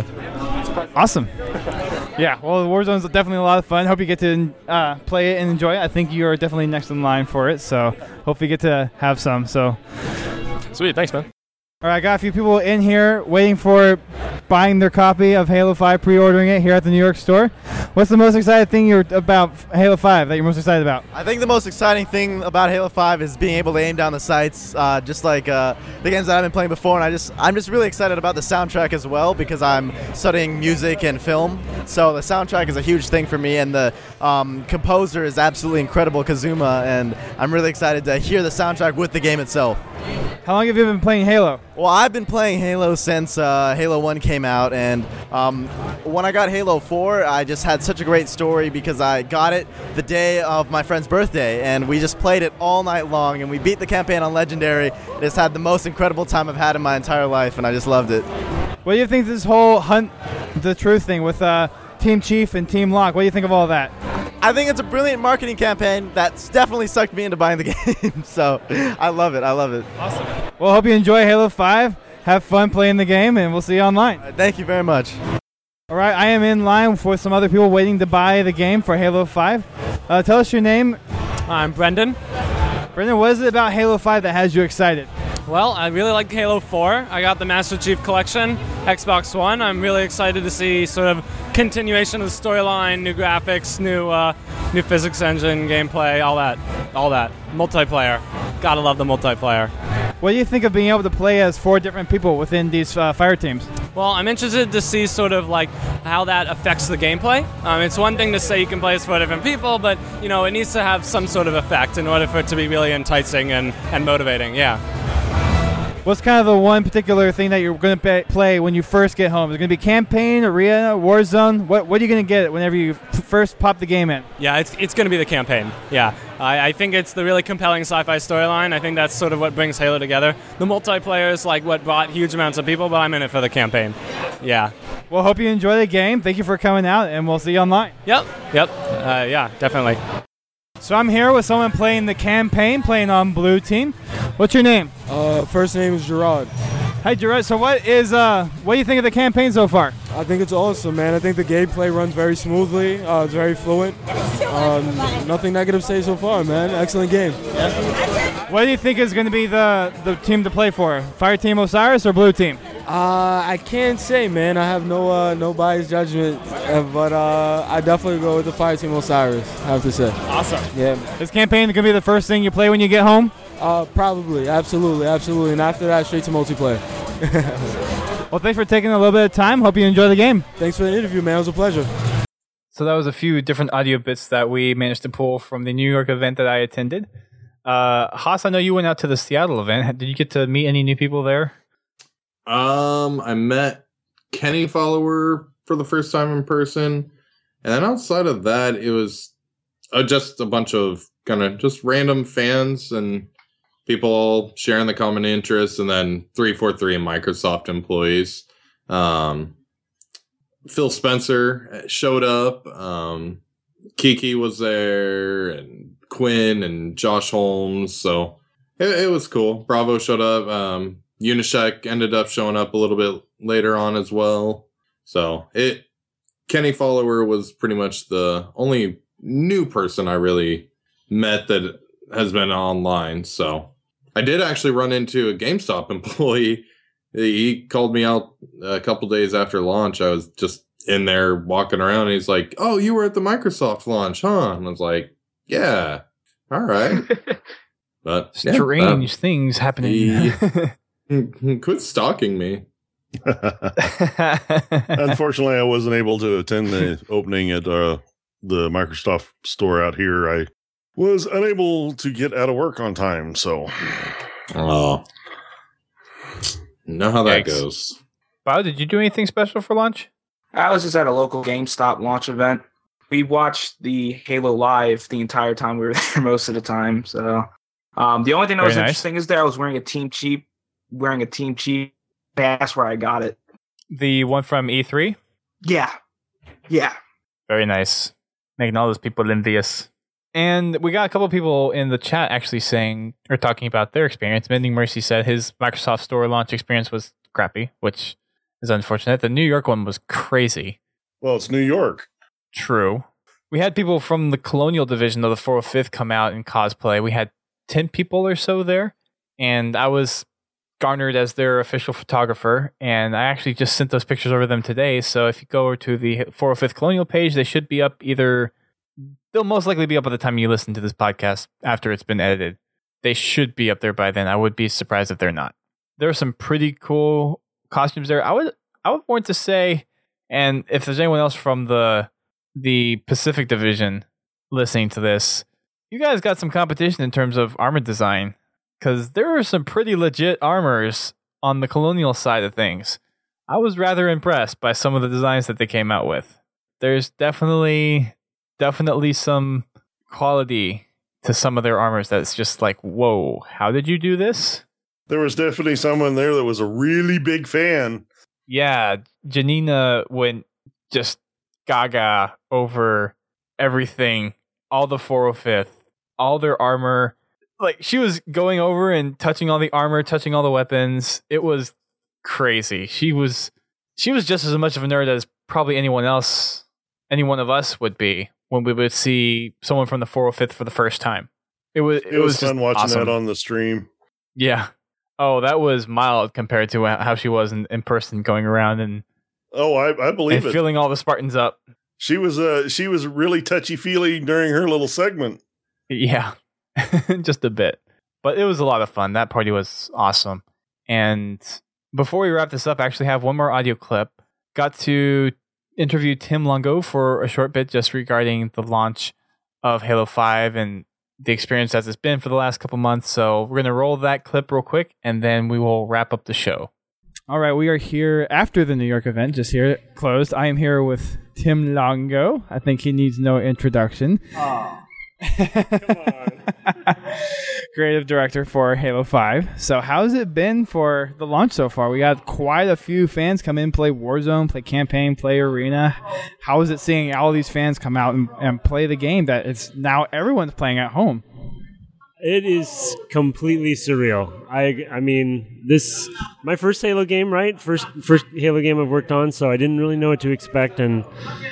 Yeah. Awesome. Yeah. Well, Warzone's definitely a lot of fun. Hope you get to uh, play it and enjoy it. I think you are definitely next in line for it. So hopefully you get to have some. So. Sweet. Thanks, man. All right, I got a few people in here waiting for buying their copy of Halo five, pre-ordering it here at the New York store. What's the most exciting thing you're about Halo five that you're most excited about? I think the most exciting thing about Halo five is being able to aim down the sights, uh, just like uh, the games that I've been playing before. And I just, I'm just really excited about the soundtrack as well because I'm studying music and film. So the soundtrack is a huge thing for me, and the um, composer is absolutely incredible, Kazuma. And I'm really excited to hear the soundtrack with the game itself. How long have you been playing Halo? Well, I've been playing Halo since uh, Halo one came out, and um, when I got Halo four, I just had such a great story because I got it the day of my friend's birthday, and we just played it all night long, and we beat the campaign on Legendary. It just had the most incredible time I've had in my entire life, and I just loved it. What do you think of this whole Hunt the Truth thing with uh, Team Chief and Team Lock? What do you think of all that? I think it's a brilliant marketing campaign that's definitely sucked me into buying the game. So I love it. I love it. Awesome. Well, I hope you enjoy Halo five. have fun playing the game, and we'll see you online. Uh, thank you very much. All right, I am in line for some other people waiting to buy the game for Halo five. Uh, tell us your name. I'm Brendan. Brendan, what is it about Halo five that has you excited? Well, I really like Halo four. I got the Master Chief Collection, Xbox One. I'm really excited to see sort of continuation of the storyline, new graphics, new uh, new physics engine, gameplay, all that, all that. Multiplayer. Gotta love the multiplayer. What do you think of being able to play as four different people within these uh, fire teams? Well, I'm interested to see sort of like how that affects the gameplay. Um, it's one thing to say you can play as four different people, but you know it needs to have some sort of effect in order for it to be really enticing and, and motivating. Yeah. What's kind of the one particular thing that you're going to play when you first get home? Is it going to be campaign, arena, Warzone? What What are you going to get whenever you f- first pop the game in? Yeah, it's it's going to be the campaign. Yeah, I, I think it's the really compelling sci-fi storyline. I think that's sort of what brings Halo together. The multiplayer is like what brought huge amounts of people, but I'm in it for the campaign. Yeah. Well, hope you enjoy the game. Thank you for coming out, and we'll see you online. Yep. Yep. Uh, yeah, definitely. So I'm here with someone playing the campaign, playing on Blue Team. What's your name? Uh, first name is Gerard. Hi, Gerard. So what is uh, what do you think of the campaign so far? I think it's awesome, man. I think the gameplay runs very smoothly. Uh, it's very fluent. Um, nothing negative to say so far, man. Excellent game. What do you think is going to be the the team to play for? Fire Team Osiris or Blue Team? Uh, I can't say, man. I have no uh, no biased judgment, uh, but uh, I definitely go with the Fire Team Osiris, I have to say. Awesome. Yeah. Is campaign going to be the first thing you play when you get home? Uh, probably. Absolutely. Absolutely. And after that, straight to multiplayer. Well, thanks for taking a little bit of time. Hope you enjoy the game. Thanks for the interview, man. It was a pleasure. So that was a few different audio bits that we managed to pull from the New York event that I attended. Uh, Haas, I know you went out to the Seattle event. Did you get to meet any new people there? Um, I met Kenny Follower for the first time in person, and then outside of that, it was uh, just a bunch of kind of just random fans and people all sharing the common interests, and then three forty-three and Microsoft employees. Um, Phil Spencer showed up. Um, Kiki was there, and Quinn and Josh Holmes. So it, it was cool. Bravo showed up. Um, Unisec ended up showing up a little bit later on as well. So it Kenny Follower was pretty much the only new person I really met that has been online. So I did actually run into a GameStop employee. He called me out a couple days after launch. I was just in there walking around, and he's like, "Oh, you were at the Microsoft launch, huh?" And I was like, "Yeah, all right." But strange yeah, uh, things happening. He, quit stalking me. Unfortunately, I wasn't able to attend the opening at uh, the Microsoft store out here. I was unable to get out of work on time, so. Oh. Know how that Yikes. goes. Bob, did you do anything special for lunch? I was just at a local GameStop launch event. We watched the Halo Live the entire time we were there most of the time. So um, the only thing that Very was nice. interesting is that I was wearing a Team Cheap, wearing a Team Cheap. That's where I got it. The one from E three? Yeah. Yeah. Very nice. Making all those people envious. And we got a couple of people in the chat actually saying, or talking about their experience. Mending Mercy said his Microsoft Store launch experience was crappy, which is unfortunate. The New York one was crazy. Well, it's New York. True. We had people from the Colonial Division of the four oh fifth come out and cosplay. We had ten people or so there, and I was garnered as their official photographer, and I actually just sent those pictures over to them today. So if you go over to the four oh fifth Colonial page, they should be up either... They'll most likely be up by the time you listen to this podcast after it's been edited. They should be up there by then. I would be surprised if they're not. There are some pretty cool costumes there. I would I would want to say, and if there's anyone else from the the Pacific Division listening to this, you guys got some competition in terms of armor design, because there are some pretty legit armors on the Colonial side of things. I was rather impressed by some of the designs that they came out with. There's definitely... Definitely some quality to some of their armors that's just like, whoa, how did you do this? There was definitely someone there that was a really big fan. Yeah, Janina went just gaga over everything, all the four oh fifth, all their armor. Like, she was going over and touching all the armor, touching all the weapons. It was crazy. She was she was just as much of a nerd as probably anyone else, any one of us would be when we would see someone from the four oh fifth for the first time. It was it, It was was fun just watching awesome. that on the stream. Yeah. Oh, that was mild compared to how she was in, in person, going around and Oh, I, I believe and it. filling all the Spartans up. She was uh she was really touchy feely during her little segment. Yeah, just a bit. But it was a lot of fun. That party was awesome. And before we wrap this up, I actually have one more audio clip. Got to interview Tim Longo for a short bit just regarding the launch of Halo five and the experience as it's been for the last couple months. So we're going to roll that clip real quick, and then we will wrap up the show. All right, we are here after the New York event, just here closed. I am here with Tim Longo. I think he needs no introduction. Oh, come on. Creative director for Halo five. So how's it been for the launch so far? We got quite a few fans come in, play Warzone, play Campaign, play Arena. How is it seeing all these fans come out and, and play the game that it's now everyone's playing at home? It is completely surreal. I I mean, this my first Halo game, right? First first Halo game I've worked on, so I didn't really know what to expect, and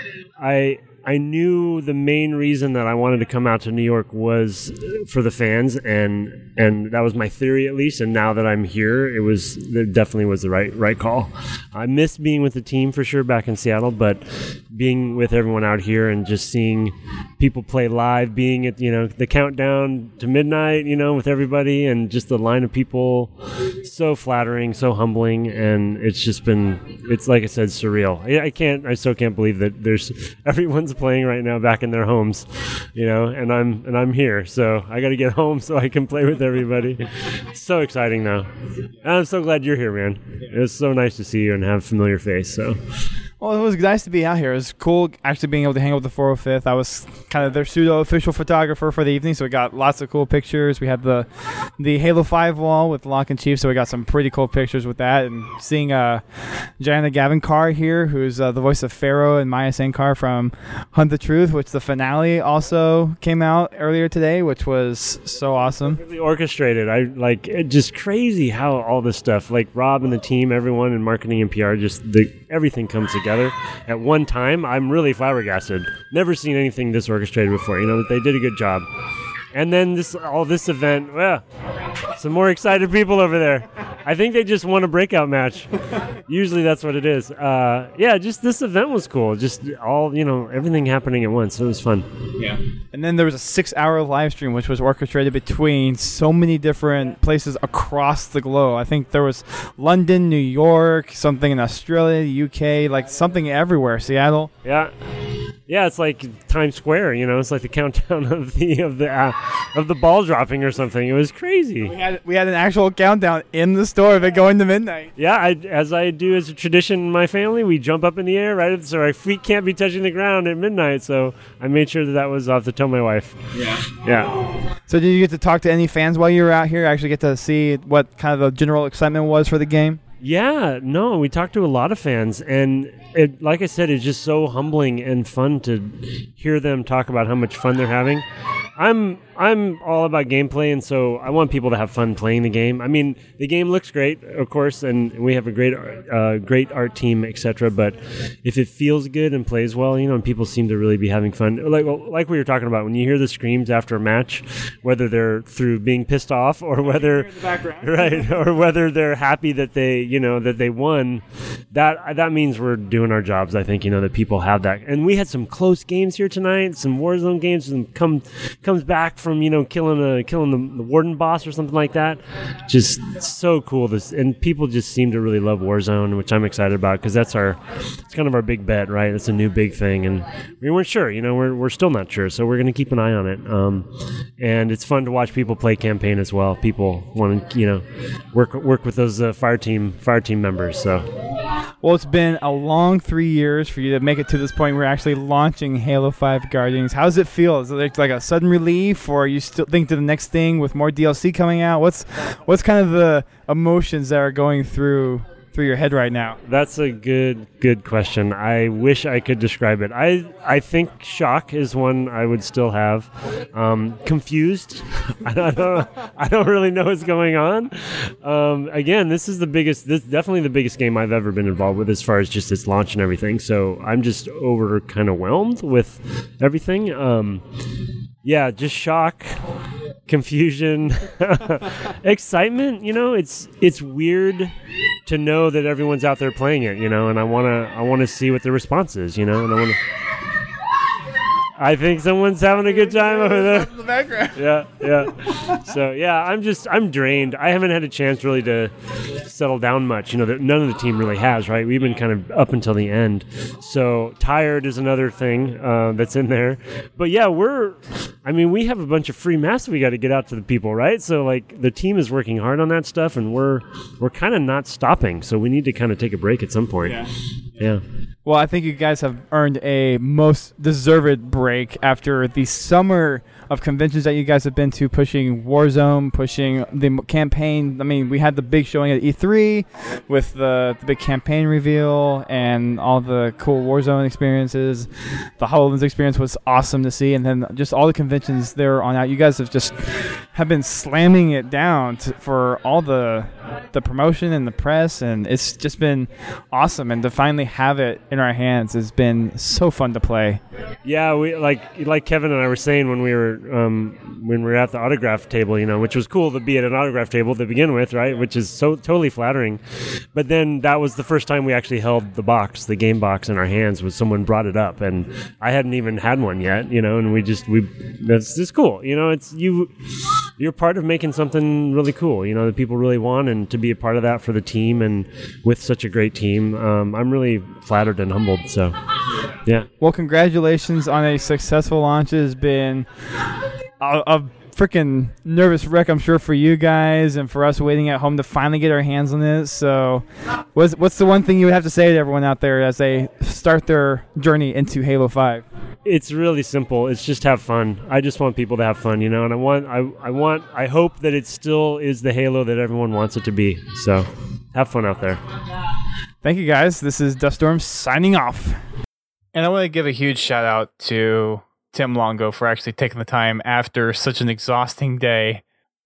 I I knew the main reason that I wanted to come out to New York was for the fans, and and that was my theory at least. And now that I'm here, it was it definitely was the right right call. I missed being with the team for sure back in Seattle, but being with everyone out here and just seeing people play live, being at you know the countdown to midnight, you know, with everybody, and just the line of people, so flattering, so humbling, and it's just been it's like I said, surreal. I, I can't, I still can't believe that there's everyone's playing right now back in their homes, you know, and I'm and I'm here, so I got to get home so I can play with everybody. It's so exciting now, and I'm so glad you're here, man. It's so nice to see you and have a familiar face. So. Well, it was nice to be out here. It was cool actually being able to hang out with the four oh fifth. I was kind of their pseudo-official photographer for the evening, so we got lots of cool pictures. We had the the Halo five wall with Lock and Chief, so we got some pretty cool pictures with that. And seeing uh, Jana Gavankar here, who's uh, the voice of Pharaoh and Maya Sankar from Hunt the Truth, which the finale also came out earlier today, which was so awesome. Really orchestrated. I like it, just crazy how all this stuff, like Rob and the team, everyone in marketing and P R, just the everything comes together at one time. I'm really flabbergasted. Never seen anything this orchestrated before. You know, they did a good job. And then this, all this event, well, some more excited people over there. I think they just won a breakout match. Usually that's what it is. Uh, yeah, just this event was cool. Just all, you know, everything happening at once. It was fun. Yeah. And then there was a six-hour live stream, which was orchestrated between so many different places across the globe. I think there was London, New York, something in Australia, the U K, like something everywhere. Seattle. Yeah. Yeah, it's like Times Square, you know. It's like the countdown of the of the uh, of the ball dropping or something. It was crazy. We had we had an actual countdown in the store of it going to midnight. Yeah, I, as I do as a tradition in my family, we jump up in the air right, so our feet can't be touching the ground at midnight. So I made sure that that was off to tell my wife. Yeah. Yeah. So did you get to talk to any fans while you were out here? Actually get to see what kind of the general excitement was for the game? Yeah, no, we talked to a lot of fans, and it, like I said, it's just so humbling and fun to hear them talk about how much fun they're having. I'm I'm all about gameplay, and so I want people to have fun playing the game. I mean, the game looks great, of course, and we have a great uh, great art team, et cetera. But if it feels good and plays well, you know, and people seem to really be having fun, like like we were talking about, when you hear the screams after a match, whether they're through being pissed off or whether right or whether they're happy that they you know that they won, that that means we're doing our jobs. I think you know that people have that, and we had some close games here tonight, some Warzone games, and come comes back from. From you know killing a killing the, the warden boss or something like that, just so cool. This and people just seem to really love Warzone, which I'm excited about because that's our it's kind of our big bet, right? It's a new big thing, and we weren't sure. You know, we're we're still not sure, so we're going to keep an eye on it. Um, and it's fun to watch people play campaign as well. People want to you know work work with those uh, fire team fire team members. So. Well, it's been a long three years for you to make it to this point. We're actually launching Halo five Guardians. How does it feel? Is it like a sudden relief, or you still think to the next thing with more D L C coming out? What's what's kind of the emotions that are going through through your head right now? That's a good good question. I wish I could describe it. I I think shock is one I would still have. Um, confused. I don't I don't really know what's going on. Um, again, this is the biggest. This is definitely the biggest game I've ever been involved with as far as just its launch and everything. So I'm just over kind of whelmed with everything. Um, yeah, just shock. Confusion, excitement. You know, it's it's weird to know that everyone's out there playing it. You know, and I wanna I wanna see what the response is. You know, and I wanna. I think someone's having a good time over there. In the background. Yeah, yeah. So yeah, I'm just I'm drained. I haven't had a chance really to settle down much. You know, that none of the team really has. Right? We've been kind of up until the end. So tired is another thing uh, that's in there. But yeah, we're. I mean, we have a bunch of free masks we got to get out to the people, right? So like the team is working hard on that stuff, and we're we're kind of not stopping. So we need to kind of take a break at some point. Yeah. Yeah. Well, I think you guys have earned a most deserved break after the summer of conventions that you guys have been to, pushing Warzone, pushing the campaign. I mean, we had the big showing at E three with the, the big campaign reveal and all the cool Warzone experiences. The HoloLens experience was awesome to see, and then just all the conventions there on out. You guys have just have been slamming it down to, for all the the promotion and the press, and it's just been awesome. And to finally have it in our hands has been so fun to play. Yeah, we like like Kevin and I were saying when we were um, when we were at the autograph table, you know, which was cool to be at an autograph table to begin with, right? Which is so totally flattering. But then that was the first time we actually held the box, the game box, in our hands. Was someone brought it up, and I hadn't even had one yet, you know. And we just we that's just cool, you know. It's you you're part of making something really cool, you know, that people really want, and to be a part of that for the team and with such a great team, um, I'm really flattered and humbled. So, yeah. Well, congratulations on a successful launch. It has been a, a freaking nervous wreck, I'm sure, for you guys and for us waiting at home to finally get our hands on it. So, what's what's the one thing you would have to say to everyone out there as they start their journey into Halo five? It's really simple. It's just have fun. I just want people to have fun, you know, and I want, I, I want, I hope that it still is the Halo that everyone wants it to be. So, have fun out there. Thank you, guys. This is Duststorm signing off. And I want to give a huge shout out to Tim Longo for actually taking the time after such an exhausting day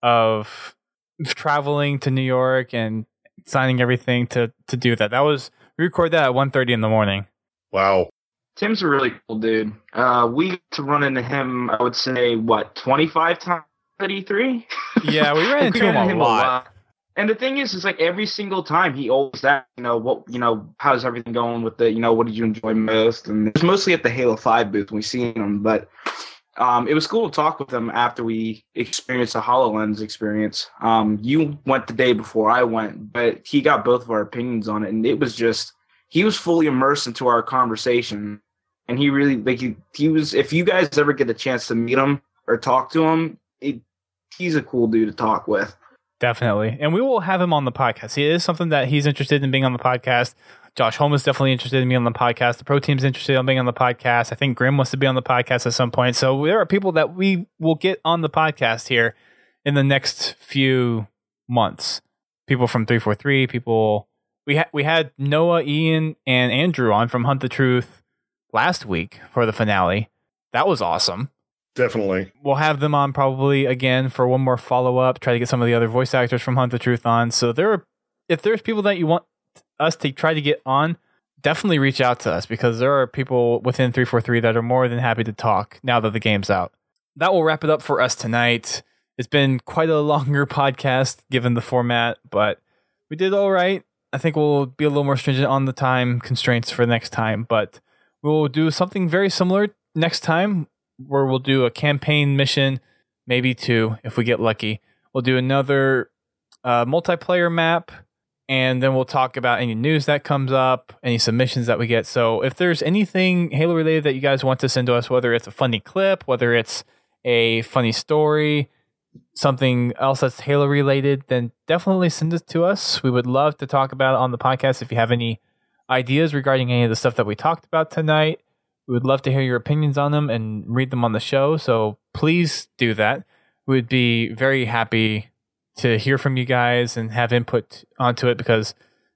of traveling to New York and signing everything to, to do that. That was, we recorded that at one thirty in the morning. Wow. Tim's a really cool dude. Uh, we got to run into him, I would say, what, twenty-five times at E three? Yeah, we ran into we him, ran a, into him lot. a lot. And the thing is, is like every single time he always asks, you know, what, you know, how's everything going with the, you know, what did you enjoy most? And it's mostly at the Halo five booth we seen him, but um, it was cool to talk with him after we experienced the HoloLens experience. Um, you went the day before I went, but he got both of our opinions on it, and it was just, he was fully immersed into our conversation, and he really, like, he, he was, if you guys ever get a chance to meet him or talk to him, it, he's a cool dude to talk with. Definitely. And we will have him on the podcast. It is something that he's interested in being on the podcast. Josh Holm is definitely interested in being on the podcast. The Pro Team's interested in being on the podcast. I think Grim wants to be on the podcast at some point. So there are people that we will get on the podcast here in the next few months. People from three forty-three, people... We, ha- we had Noah, Ian, and Andrew on from Hunt the Truth last week for the finale. That was awesome. Definitely. We'll have them on probably again for one more follow-up, try to get some of the other voice actors from Hunt the Truth on. So there are, if there's people that you want us to try to get on, definitely reach out to us, because there are people within three forty-three that are more than happy to talk now that the game's out. That will wrap it up for us tonight. It's been quite a longer podcast given the format, but we did all right. I think we'll be a little more stringent on the time constraints for next time, but we'll do something very similar next time, where we'll do a campaign mission, maybe two if we get lucky. We'll do another uh, multiplayer map, and then we'll talk about any news that comes up, any submissions that we get. So if there's anything Halo related that you guys want to send to us, whether it's a funny clip, whether it's a funny story, something else that's Halo related, then definitely send it to us. We would love to talk about it on the podcast. If you have any ideas regarding any of the stuff that we talked about tonight, we would love to hear your opinions on them and read them on the show. So please do that. We would be very happy to hear from you guys and have input onto it, because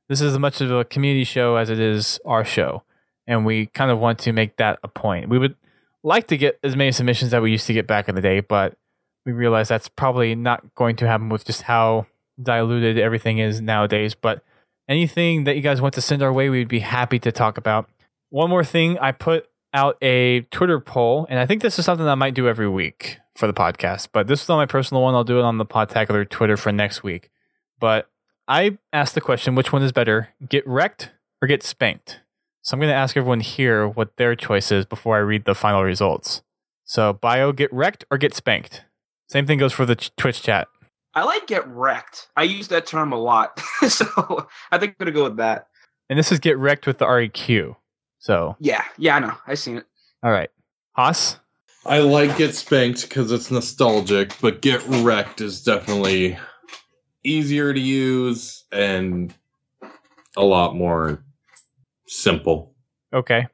this is as much of a community show as it is our show. And we kind of want to make that a point. We would like to get as many submissions that we used to get back in the day, but we realize that's probably not going to happen with just how diluted everything is nowadays. But anything that you guys want to send our way, we'd be happy to talk about. One more thing, I put out a Twitter poll, and I think this is something I might do every week for the podcast, but this is on my personal one. I'll do it on the Podtacular Twitter for next week. But I asked the question, which one is better, get wrecked or get spanked? So I'm going to ask everyone here what their choice is before I read the final results. So, Bio, get wrecked or get spanked? Same thing goes for the ch- Twitch chat. I like get wrecked. I use that term a lot. So I think I'm going to go with that. And this is get wrecked with the R E Q. So Yeah, yeah, I know. I've seen it. All right. Haas? I like Get Spanked because it's nostalgic, but Get Wrecked is definitely easier to use and a lot more simple. Okay.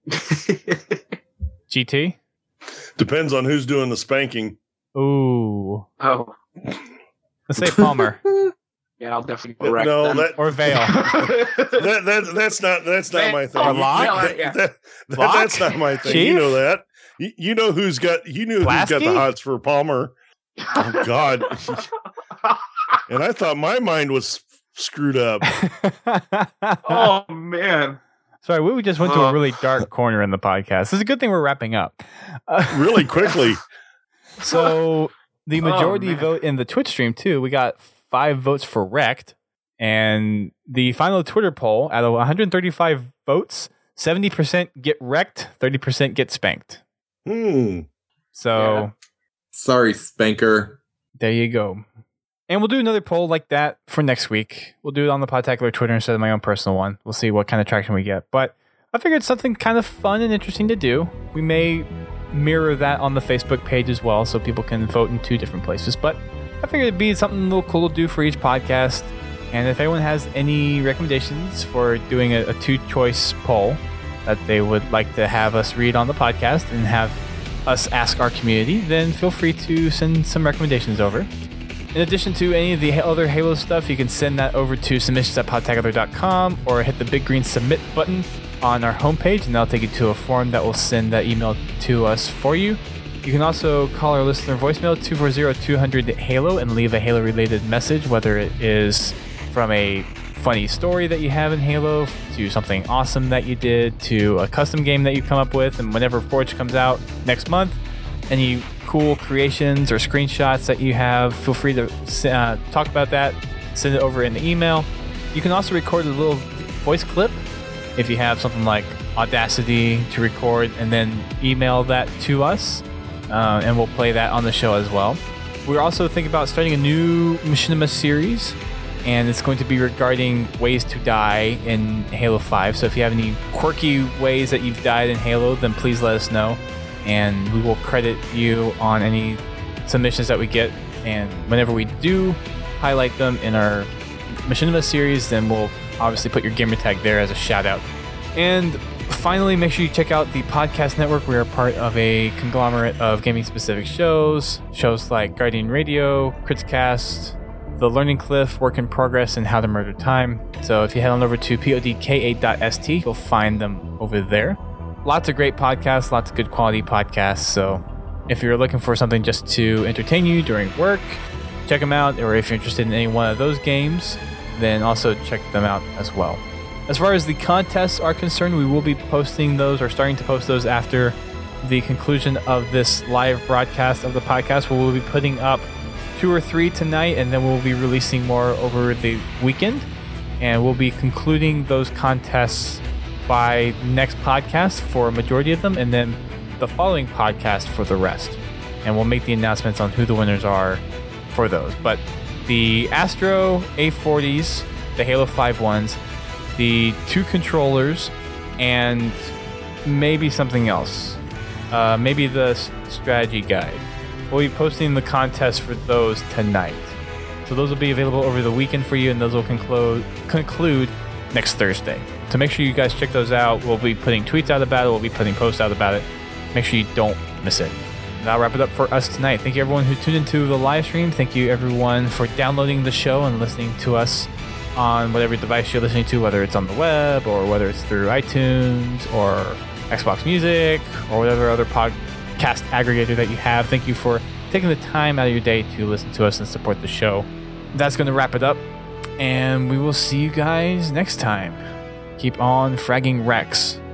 G T? Depends on who's doing the spanking. Ooh. Oh. Let's say Palmer. Yeah, I'll definitely go wreck No, then. that, Or Vale. that, that that's not that's not my thing. Or Locke? That- Yeah. that- that- Locke? that's not my thing. Chief? You know that. You, you know who's got you knew who's got the Lasky? hots for Palmer. Oh God. And I thought my mind was screwed up. Oh, man. Sorry, we just went to a Uh. really dark corner in the podcast. It's a good thing we're wrapping up. Uh, Really quickly. So the majority man. vote in the Twitch stream too. We got five votes for wrecked, and the final Twitter poll out of one hundred thirty-five votes, seventy percent get wrecked, thirty percent get spanked. Hmm. So Sorry, Spanker. there you go. And we'll do another poll like that for next week. We'll do it on the Podtacular Twitter instead of my own personal one. We'll see what kind of traction we get. But I figured it's something kind of fun and interesting to do. We may mirror that on the Facebook page as well, so people can vote in two different places. But I figured it'd be something a little cool to do for each podcast. And if anyone has any recommendations for doing a, a two-choice poll that they would like to have us read on the podcast and have us ask our community, then feel free to send some recommendations over. In addition to any of the other Halo stuff, you can send that over to submissions at podtacular dot com or hit the big green submit button on our homepage, and that'll take you to a form that will send that email to us for you. You can also call our listener voicemail two four zero, two hundred, HALO and leave a Halo-related message, whether it is from a funny story that you have in Halo, to something awesome that you did, to a custom game that you come up with, and whenever Forge comes out next month, any cool creations or screenshots that you have, feel free to uh, talk about that, send it over in the email. You can also record a little voice clip if you have something like Audacity to record, and then email that to us, uh, and we'll play that on the show as well. We're also thinking about starting a new Machinima series, and it's going to be regarding ways to die in Halo five. So if you have any quirky ways that you've died in Halo, then please let us know, and we will credit you on any submissions that we get. And whenever we do highlight them in our Machinima series, then we'll obviously put your gamer tag there as a shout out. And finally, make sure you check out the podcast network. We are part of a conglomerate of gaming specific shows, shows like Guardian Radio, Critscast, The Learning Cliff, Work in Progress, and How to Murder Time. So if you head on over to podk dot s t, you'll find them over there. Lots of great podcasts, lots of good quality podcasts. So if you're looking for something just to entertain you during work, check them out. Or if you're interested in any one of those games, then also check them out as well. As far as the contests are concerned, we will be posting those, or starting to post those, after the conclusion of this live broadcast of the podcast, where we'll be putting up two or three tonight, and then we'll be releasing more over the weekend. And we'll be concluding those contests by next podcast for a majority of them, and then the following podcast for the rest. And we'll make the announcements on who the winners are for those. But the Astro A forties, the Halo five ones, the two controllers, and maybe something else. Uh, maybe the s- strategy guide. We'll be posting the contest for those tonight. So those will be available over the weekend for you, and those will conclude conclude next Thursday. So make sure you guys check those out. We'll be putting tweets out about it. We'll be putting posts out about it. Make sure you don't miss it. That'll wrap it up for us tonight. Thank you everyone who tuned into the live stream. Thank you everyone for downloading the show and listening to us on whatever device you're listening to, whether it's on the web or whether it's through iTunes or Xbox Music or whatever other podcast aggregator that you have. Thank you for taking the time out of your day to listen to us and support the show. That's going to wrap it up, and we will see you guys next time. Keep on fragging Rex.